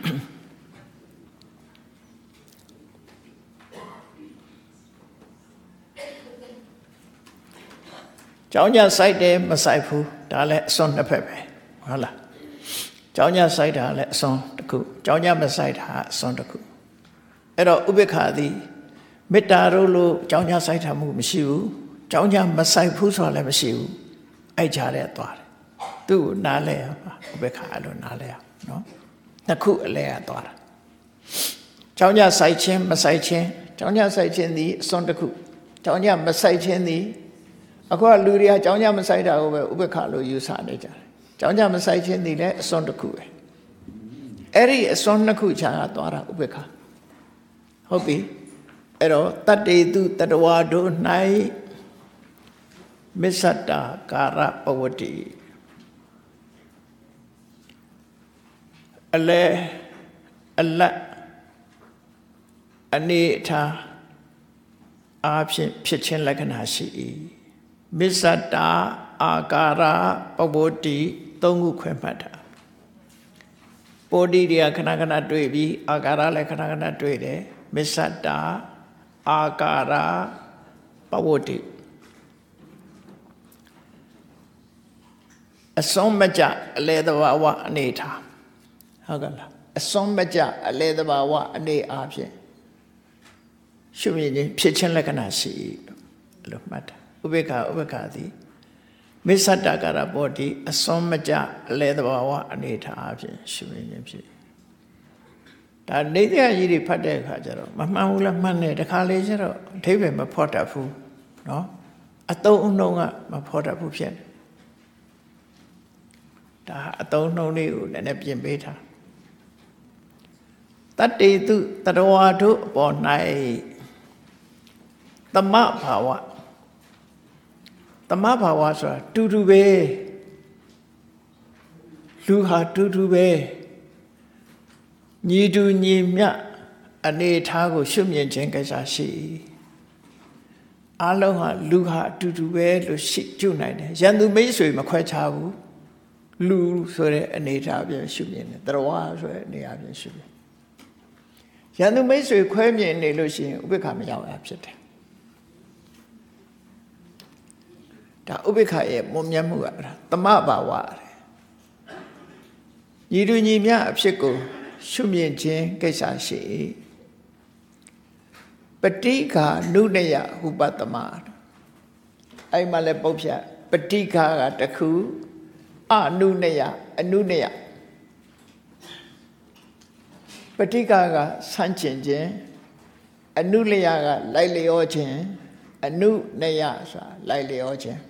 ကျောင်းညစိုက်တယ်မစိုက်ဘူးဒါလည်းအစွန်းနှစ်ဖက်ပဲဟုတ်လားကျောင်းညစိုက်တာလည်းအစွန်းတစ်ခုကျောင်းညမစိုက်တာအစွန်းတစ်ခုအဲ့တော့ဥပိ္ပခာသည်မေတ္တာတို့လို့ကျောင်းညစိုက်တာမှုမရှိဘူးကျောင်းညမစိုက်ဘူးဆိုတာလည်းမရှိဘူးအဲ့ကြားတဲ့သွားတယ်သူ့ကိုနားလဲရပါဥပိ္ပခာလို့နားလဲရနော်နှစ်ခုအလဲကသွားတာကျောင်းညစိုက်ခြင်းမစိုက်ခြင်းကျောင်းညစိုက်ခြင်းသည်အစွန်းတစ်ခုကျောင်းညမစိုက်ခြင်းသည်အခုကလူတွေကကျောင်းညမစိုက်တာကိုပဲဥပိ္ပခာလို့ယူဆနေကြတယ်ကျောင်းညမစိုက်ခြင်းသည်လည်းအစွန်းတစ်ခုပဲအဲ့ဒီအစွန်းနှစ်ခုခြားကသွားတာဥပိ္ပခာဟုတ်ပြီအဲ့တော့တတ္တေတုတတဝါတို့၌မစ္ဆတကာရပဝတိအလဲအလတ်အနေထားအားဖြင့်ဖြစ်ခြင်းလက္ခဏာရှိ၏မစ္ဆတအာကာရပဝတိသုံးခုခွဲမှတ်တာပိုတိတွေကခဏခဏတွေ့ပြီးအာကာရလည်းခဏခဏတွေ့တယ်မစ္ဆတအာကာရပဝတိအစွန်းမကြအလဲသဘာဝအနေထားဟုတ်ကလားအစွန်းမကြအလဲသဘာဝအနေအားဖြင့်ရှုမြင်ခြင်းဖြစ်ခြင်းလက္ခဏာရှိလို့မှတ်တာဥပိ္ပခာသည်မစ္ဆတကာရဘောတိအစွန်းမကြအလဲသဘာဝအနေထားအားဖြင့်ရှုမြင်ခြင်းဖြစ်ဒါနေတရားကြီးတွေဖတ်တဲ့အခါကျတော့မမှန်ဘူးလားမှန်တယ်တခါလေကျတော့အဓိပ္ပာယ်မဖော်တတ်ဘူးနော်အသုံးအနှုန်းကမဖော်တတ်ဘူးဖြစ်တယ်ဒါအသုံးနှုန်းလေးကိုလည်းပြင်ပေးထားတတ္တေတုတရဝါတို့အပေါ်၌သမဘာဝသမဘာဝဆိုတာတူတူပဲလူဟာတူတူပဲညီတူညီမျှအနေထားကိုရှုမြင်ခြင်းကိစ္စရှိအလုံးဟာလူဟာအတူတူပဲလို့ရှိကျုနိုင်တယ်ရန်သူမိတ်ဆွေမခွဲခြားဘူးလူဆိုတဲ့အနေထားပြန်ရှုမြင်တယ်တရဝါဆိုတဲ့အနေအားပြန်ရှုမြင်ရန်သူမိတ်ဆွေခွဲမြင်နေလို့ရှိရင်ဥပိ္ပခာမရောက်ရဖြစ်တယ်ဒါဥပိ္ပခာရဲ့မွန်မြတ်မှုကသမဘာဝညီတူညီမျှအဖြစ်ကိုရှုမြင်ခြင်းကိစ္စရှိပဋိက္ခာနုနယဥပတမအဲ့မှာလည်းပုတ်ဖြတ်ပဋိက္ခာကတစ်ခုအနုနယအနုနယပဋိက္ခာကဆန့်ကျင်ခြင်းအနုလယကလိုက်လျောခြင်းအနုနယဆိုတာလိုက်လျောခြင်း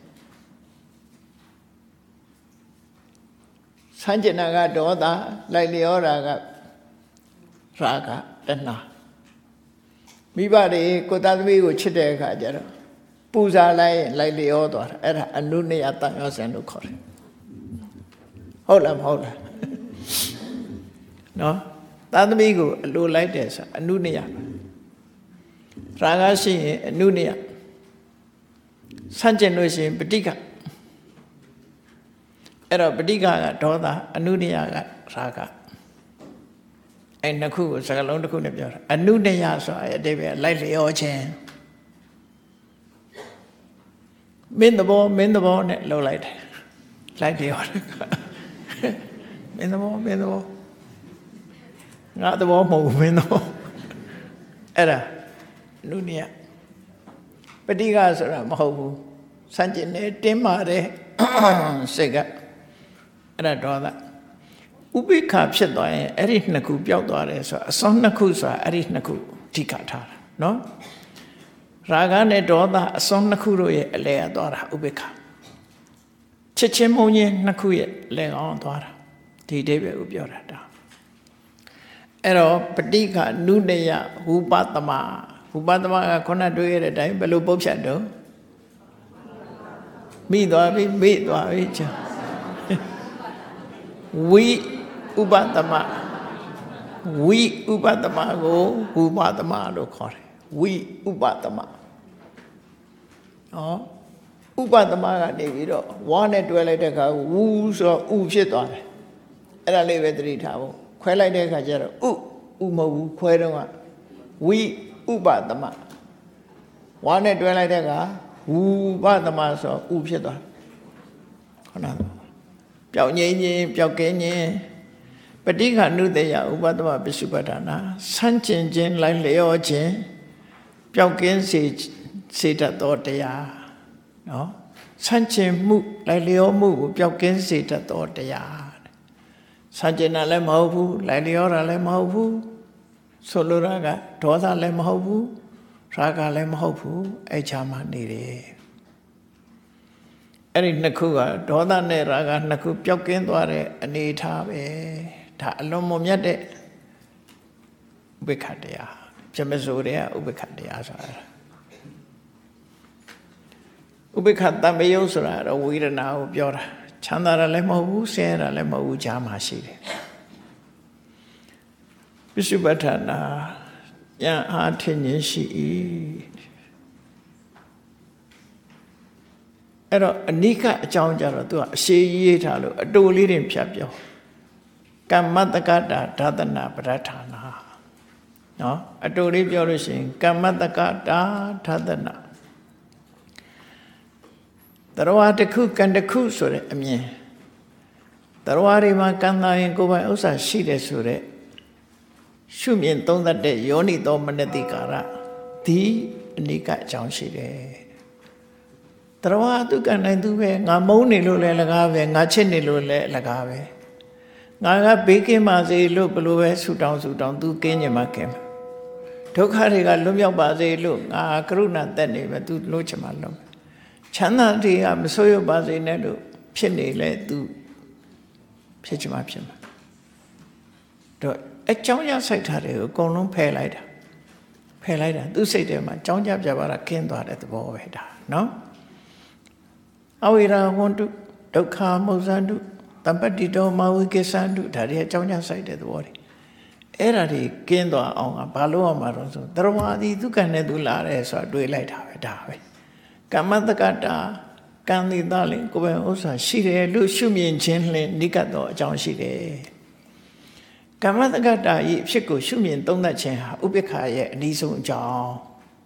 ဆန့်ကျင်တာကဒေါသလိုက်လျောတာကရာဂတဏှာမိဘတွေကိုသားသမီးကိုချစ်တဲ့အခါကျတော့ပူဇာလိုက်ရင်လိုက်လျောသွားတာအဲ့ဒါအနုနယတန်ရောစင်လို့ခေါ်တယ်ဟုတ်လားမဟုတ်လားနော်သားသမီးကိုအလိုလိုက်တယ်ဆိုအနုနယရာဂရှိရင်အနုနယဆန့်ကျင်လို့ရှိရင်ပဋိက္ခအဲ့တော့ပဋိက္ခကဒေါသအနုနယကရာဂအဲ့နှစ်ခုကိုစကားလုံးတစ်ခုနဲ့ပြောတာအနုနယဆိုအတိပ္ပယ်လိုက်လျောခြင်းမင်းသဘောနဲ့လှုပ်လိုက်တယ်လိုက်လျောတယ်မင်းသဘောငါသဘောမဟုတ်ဘူးမင်းသဘောအဲ့ဒါအနုနယပဋိက္ခဆိုတာမဟုတ်ဘူးစัจ cin နဲ့တင်းမာတဲ့စိတ်ကအဲ့ဒါဒေါသဥပိ္ပခာဖြစ်သွားရင်အဲ့ဒီနှစ်ခုပျောက်သွားတယ်ဆိုတာအစောနှစ်ခုဆိုတာအဲ့ဒီနှစ်ခုအဓိကထားတာနော်ရာဂနဲ့ဒေါသအစောနှစ်ခုတို့ရဲ့အလဲကသွားတာဥပိ္ပခာချစ်ချင်းမုန်းချင်းနှစ်ခုရဲ့လဲကောင်းသွားတာဒီအဓိပ္ပာယ်ကိုပြောတာဒါအဲ့တော့ပဋိက္ခနုနယဝုပသမကခုနတွေ့ရတဲ့အတိုင်းဘယ်လိုပုတ်ဖြတ်တော့မိသွားပြီဝိဥပသမကိုဝုပသမလို့ခေါ်တယ်ဝိဥပသမဥပသမကနေပြီးတော့ဝါနဲ့တွဲလိုက်တဲ့အခါဝူဆိုဥဖြစ်သွားတယ်အဲ့ဒါလေးပဲသတိထားဖို့ခွဲလိုက်တဲ့အခါကျတော့ဥမဟုတ်ဘူးခွဲတော့ကဝိဥပသမဝါနဲ့တွဲလိုက်တဲ့အခါဝူပသမဆိုဥဖြစ်သွားခဏပျောက်ငြိမ်းခြင်းပျောက်ကင်းခြင်းပဋိက္ခနုတယဥပသမပစ္စုပ္ပဒါနာဆန့်ကျင်ခြင်းလိုက်လျောခြင်းပျောက်ကင်းစေတတ်သောတရားနော်ဆန့်ကျင်မှုလိုက်လျောမှုကိုပျောက်ကင်းစေတတ်သောတရားဆန့်ကျင်တာလည်းမဟုတ်ဘူးလိုက်လျောတာလည်းမဟုတ်ဘူးဆိုလိုတာကဒေါသလည်းမဟုတ်ဘူးရာဂလည်းမဟုတ်ဘူးအဲ့ချာမှနေတယ်အဲ့ဒီနှစ်ခုကဒေါသနဲ့ရာဂနှစ်ခုပျောက်ကင်းသွားတဲ့အနေထားပဲဒါအလွန်မမြတ်တဲ့ဥပိ္ပခတရားပြမစိုးတဲ့ဥပိ္ပခတရားဆိုတာဥပိ္ပခတံပယုတ်ဆိုတာတော့ဝေဒနာကိုပြောတာချမ်းသာတာလည်းမဟုတ်ဘူးဆင်းရဲတာလည်းမဟုတ်ဘူးကြားမှာရှိတယ်ပစ္စုပ္ပထာနာဉာဏ်အားထင်ခြင်းရှိ၏အဲ့တော့အနိကအကြောင်းကြတော့သူကအရှိရေးထားလို့အတူလေးတွေဖြတ်ပြောကမ္မတက္ကတာဒါသနာပဋ္ဌာနာနော်အတူလေးပြောလို့ရှိရင်ကမ္မတက္ကတာဒါသနာတရဝါတစ်ခုကံတစ်ခုဆိုတဲ့အမြင်တရဝါတွေမှာကံသာရင်ကိုယ်ပိုင်ဥစ္စာရှိတယ်ဆိုတဲ့ရှုမြင်သုံးသပ်တဲ့ယောနိသောမနတိကာရဒီအနိကအကြောင်းရှိတယ်တရဝါသူကံနိုင်သူပဲငါမုန်းနေလို့လည်းလကားပဲငါချစ်နေလို့လည်းလကားပဲငါကဘေးကင်းပါစေလို့ဘလို့ပဲဆူတောင်းသူကင်းညင်မှကင်းမှာဒုက္ခတွေကလွတ်မြောက်ပါစေလို့ငါကရုဏာတက်နေပဲသူလို့ချင်မှလို့ချမ်းသာတွေကမဆိုးရပါစေနဲ့လို့ဖြစ်နေလဲသူဖြစ်ချင်မှဖြစ်မှာဒတော့အကြောင်းရစိုက်ထားတယ်ကိုအကုန်လုံးဖယ်လိုက်တာသူစိတ်ထဲမှာကြောင်းကြပြပါတာခင်းသွားတဲ့သဘောပဲဒါနော်အဝိရာဝန္တုဒုက္ခမုဇ္ဇန္တုတပ္ပတိတောမဝိကိသန္တုဒါတွေအကြောင်းကြစိုက်တဲ့သဘောတွေအဲ့ဒါတွေကင်းသွားအောင်ကဘာလို့အောင်မှာတော့ဆိုတရဝါဒီသူကံနဲ့သူလာတယ်ဆိုတာတွေးလိုက်တာပဲဒါပဲကမ္မတက္ကတာကံဒီသားလင်ကိုယ်ပဲဥစ္စာရှိတယ်လို့ရှုမြင်ခြင်းလင်နိကတ်တော့အကြောင်းရှိတယ်ကမ္မတက္ကတာဤအဖြစ်ကိုရှုမြင်သုံးသပ်ခြင်းဟာဥပိ္ပခာရဲ့အနည်းဆုံးအကြောင်း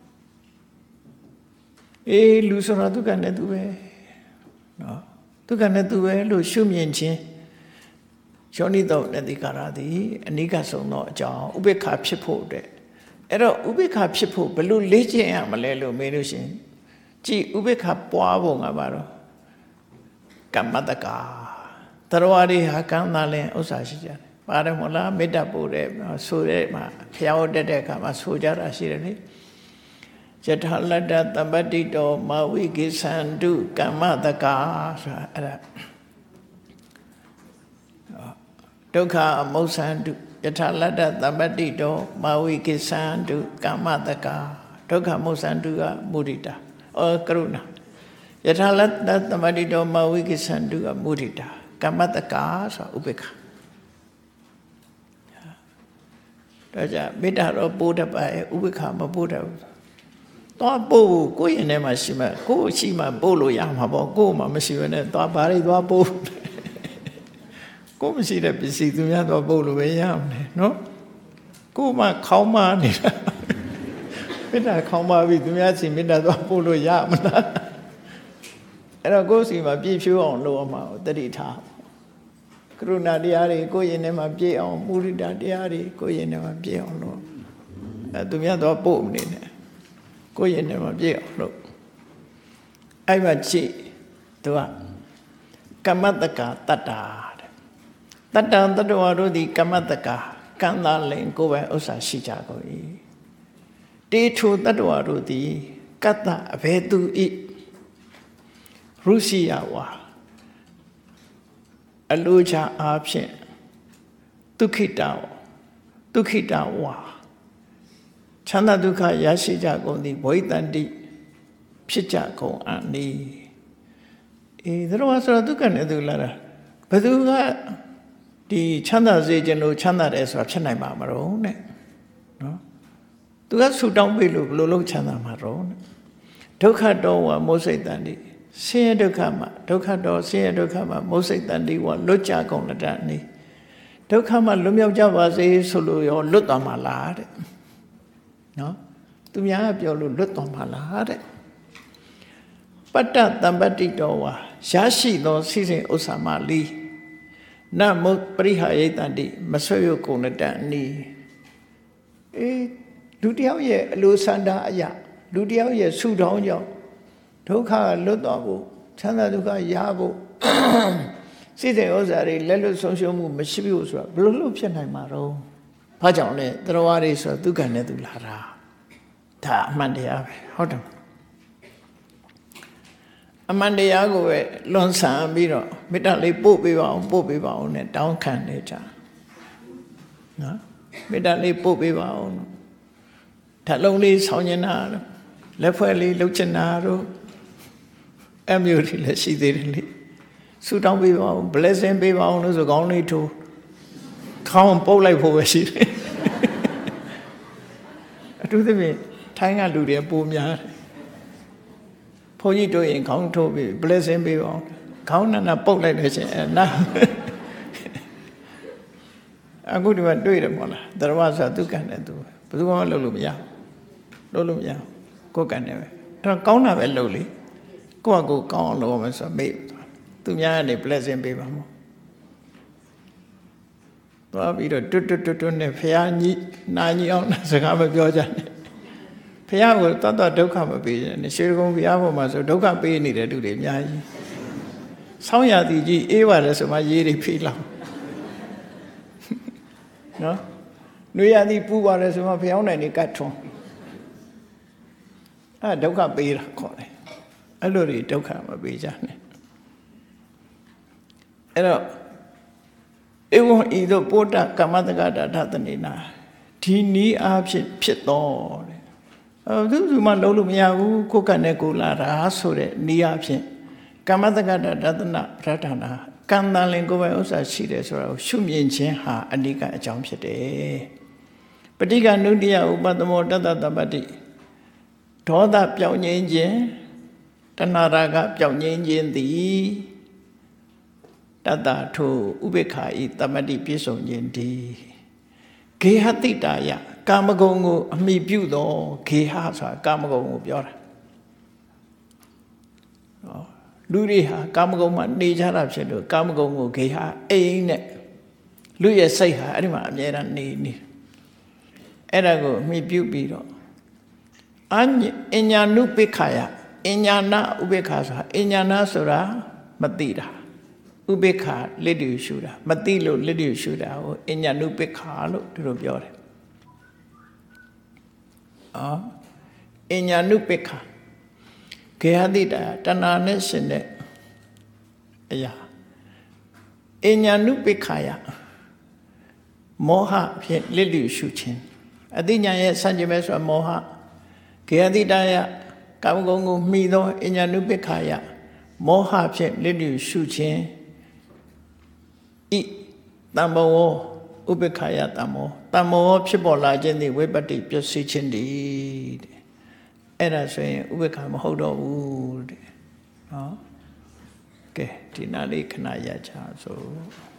လူဆိုတာသူကံနဲ့သူပဲနော်သူကနဲ့သူပဲလို့ရှုမြင်ခြင်းယောနိသောနတိကာရသည်အနိကဆုံးသောအကြောင်းဥပိ္ပခာဖြစ်ဖို့အတွက်အဲ့တော့ဥပိ္ပခာဖြစ်ဖို့ဘယ်လိုလေ့ကျင့်ရမလဲလို့မေးလို့ရှိရင်ကြည်ဥပိ္ပခာပွားဖို့ငါပါတော့ကမ္မတက္ကာတရဝါတွေဟာကံသားလင်ဥစ္စာရှိကြတယ်ပါတယ်မလားမေတ္တာပို့တဲ့ဆိုတဲ့မှာဖျားဝတက်တဲ့အခါမှာဆိုကြတာရှိတယ်လေယထာလတ္တသမ္ပတိတောမဝိကိသန္တုကမ္မတက္ကာဆိုတာအဲ့ဒါဒုက္ခမုစ္ဆန္တုယထာလတ္တသမ္ပတိတောမဝိကိသန္တုကမ္မတက္ကာဒုက္ခမုစ္ဆန္တုကမုဒိတာကရုဏာယထာလတ္တသမ္ပတိတောမဝိကိသန္တုကမုဒိတာကမ္မတက္ကာဆိုတာဥပိ္ပခာတော့ကြမေတ္တာတော့ပို့တတ်ပါရဲ့ဥပိ္ပခာမပို့တတ်ဘူးသွားပို့ကိုယ့်ရင်ထဲမှာရှိမှကိုယ့်ရှိမှပို့လို့ရမှာပေါ့ကိုယ့်မှာမရှိဘဲနဲ့သွားဘာတွေသွားပို့ကိုယ်မရှိတဲ့ပစ္စည်းသူများသွားပို့လို့ပဲရမယ်နော်ကိုယ်မှခေါင်းမနေတာမေတ္တာခေါင်းမပြီးသူများစီမေတ္တာသွားပို့လို့ရမလားအဲ့တော့ကိုယ်စီမှာပြည့်ဖြိုးအောင်လုပ်အောင်မှာတတိထားကရုဏာတရားတွေကိုယ့်ရင်ထဲမှာပြည့်အောင်မုဒိတာတရားတွေကိုယ့်ရင်ထဲမှာပြည့်အောင်လုပ်သူများသွားပို့မနေနဲ့ကိုယ့်ရင်ထဲမှာပြည့်အောင်လုပ်အဲ့မှာကြည့်သူကကမ္မတက္ကာတတ္တာတတ္တံတတ္တဝါတို့သည်ကမ္မတက္ကာကံသာလင်ကိုယ်ပဲဥစ္စာရှိကြကုန်၏တေထုတတ္တဝါတို့သည်ကတ္တအဘယ်သူဤရုရှိယဝါအလိုချအားဖြင့်ဒုက္ခိတဝါချမ်းသာဒုက္ခရရှိကြကုန်သည်ဘဝိတန္တိဖြစ်ကြကုန်အနိသရဝါဆိုတော့ဒုက္ခနဲ့သူလာတာဘယ်သူကဒီချမ်းသာစေခြင်းလို့ချမ်းသာတယ်ဆိုတာဖြစ်နိုင်မှာမလို့တဲ့နော်သူကဆူတောင်းပေးလို့ဘယ်လိုလုပ်ချမ်းသာမှာတော့ဒုက္ခတောဝမောစိတ်တန္တိဆင်းရဲဒုက္ခမှာဒုက္ခတောဆင်းရဲဒုက္ခမှာမောစိတ်တန္တိဝလွတ်ကြကုန်လတ္တနိဒုက္ခမှာလွတ်မြောက်ကြပါစေဆိုလို့ရောလွတ်သွားမှာလားတဲ့နော်သူများကပြောလို့လွတ်သွားမှာလားတဲ့ပတ္တတံပတ္တိတောဝါရရှိသောစိစဉ်ဥစ္စာမလီနမုပရိဟာယိတန္တိမဆွေရကုန်တန်နီလူတယောက်ရဲ့အလိုဆန္ဒအရာလူတယောက်ရဲ့ဆုတောင်းကြောင့်ဒုက္ခလွတ်သွားဖို့ချမ်းသာဒုက္ခရဖို့စိစဉ်ဥစ္စာတွေလက်လွတ်ဆုံးရှုံးမှုမရှိဘူးဆိုတာဘယ်လိုလုပ်ဖြစ်နိုင်မှာတော့ဘာကြောင့်လဲတရဝါတွေဆိုသူကံနဲ့သူလာတာဒါအမှန်တရားပဲဟုတ်တယ်အမှန်တရားကိုပဲလွန်ဆန်ပြီးတော့မေတ္တာလေးပို့ပေးပါအောင်နဲ့တောင်းခံနေကြနော်မေတ္တာလေးပို့ပေးပါအောင်ဓာတ်လုံးလေးဆောင်းနေတာလက်ဖွဲ့လေးလှုပ်ချင်တာတို့အမျိုးတွေလည်းရှိသေးတယ်လေဆူတောင်းပေးပါအောင် blessing ပေးပါအောင်လို့ဆိုကောင်းလေးထိုးခေါင်းပုတ်လိုက်ဖို့ပဲရှိတယ်အထူးသဖြင့်ထိုင်းကလူတွေပိုများတယ်ဘုန်းကြီးတို့ရင်ခေါင်းထိုးပြီး blessing ပေးပါအောင်ခေါင်းနာပုတ်လိုက်လို့ရှိရင်နာအခုဒီမှာတွေ့တယ်မဟုတ်လားတရဝဆိုသူကံနဲ့သူဘယ်သူမှလုပ်လို့မရကိုယ်ကံနဲ့ပဲအဲ့တော့ကောင်းတာပဲလုပ်လေကိုယ့်အကိုကောင်းအောင်လုပ်မယ်ဆိုမေ့သူများကနေ blessing ပေးပါမို့သွားပြီးတော့တွတ်နဲ့ဖះကြီးနာကြီးအောင်စကားမပြောကြနဲ့ဖះကိုတတ်ဒုက္ခမပေးနဲ့ရွှေကုန်းဖះပေါ်မှာဆိုဒုက္ခပေးနေတဲ့လူတွေအများကြီးဆောင်းရသည်ကြီးအေးပါတယ်ဆိုမှရေးတွေဖိလောက်နော်နှွေရသည်ပူပါတယ်ဆိုမှဖះနိုင်နေကတ်ထွန်းဒုက္ခပေးတာခေါ်တယ်အဲ့လိုတွေဒုက္ခမပေးကြနဲ့အဲ့တော့ဧဝံဤသို့ပို့တကမ္မတက္ကတာထသနေနာဒီနီးအားဖြင့်ဖြစ်တော်တဲ့သူမှလုံးလို့မရဘူးကိုယ်ကနဲ့ကိုလာတာဆိုတဲ့နီးအားဖြင့်ကမ္မတက္ကတာဒသနာပဋ္ဌာနာကံတန်လင်ကိုယ်ပိုင်ဥစ္စာရှိတယ်ဆိုတာကိုရှုမြင်ခြင်းဟာအနိကအကြောင်းဖြစ်တယ်ပဋိက္ခဏုတ္တိယဥပတ္တမောတတ္တတပ္ပတိဒေါသပြောင်းငြိမ်းခြင်းတဏှာရာဂပြောင်းငြိမ်းခြင်းသည်တတ္တထိုဥပေက္ခာဤတမ္မတိပြည့်စုံခြင်းဒီဂေဟတိတာယကာမဂုဏ်ကိုအမိပြုသောဂေဟဆိုတာကာမဂုဏ်ကိုပြောတာလူတွေဟာကာမဂုဏ်မှာနေကြတာဖြစ်လို့ကာမဂုဏ်ကိုဂေဟအိမ်နဲ့လူရဲ့စိတ်ဟာအဲ့ဒီမှာအမြဲတမ်းနေအဲ့ဒါကိုအမိပြုပြီးတော့အညာနုပိက္ခာယအညာနာဥပိ္ပခာဆိုတာအညာနာဆိုတာမသိတာဥပိ္ပခာလက်တွေရှုတာမသိလို့လက်တွေရှုတာကိုအညာနုပိက္ခာလို့သူတို့ပြောတယ်အညာနုပိက္ခာခေဟတိတာတဏှာနဲ့ရှင်တဲ့အရာအညာနုပိက္ခာယမောဟဖြင့်လက်တွေရှုခြင်းအသိဉာဏ်ရဲ့ဆန့်ကျင်ဘက်ဆိုတာမောဟခေဟတိတာယကာမဂုဏ်ကိုမှီသောအညာနုပိက္ခာယမောဟဖြင့်လက်တွေရှုခြင်းဤတမ္ဘောဥပိ္ပခာယတမ္ဘောဖြစ်ပေါ်လာခြင်းသည်ဝိပတ္တိပျက်စီးခြင်းတည်းတဲ့အဲ့ဒါဆိုရင်ဥပိ္ပခာမဟုတ်တော့ဘူးတဲ့နော်ကဲဒီနာလေးခဏရချစို့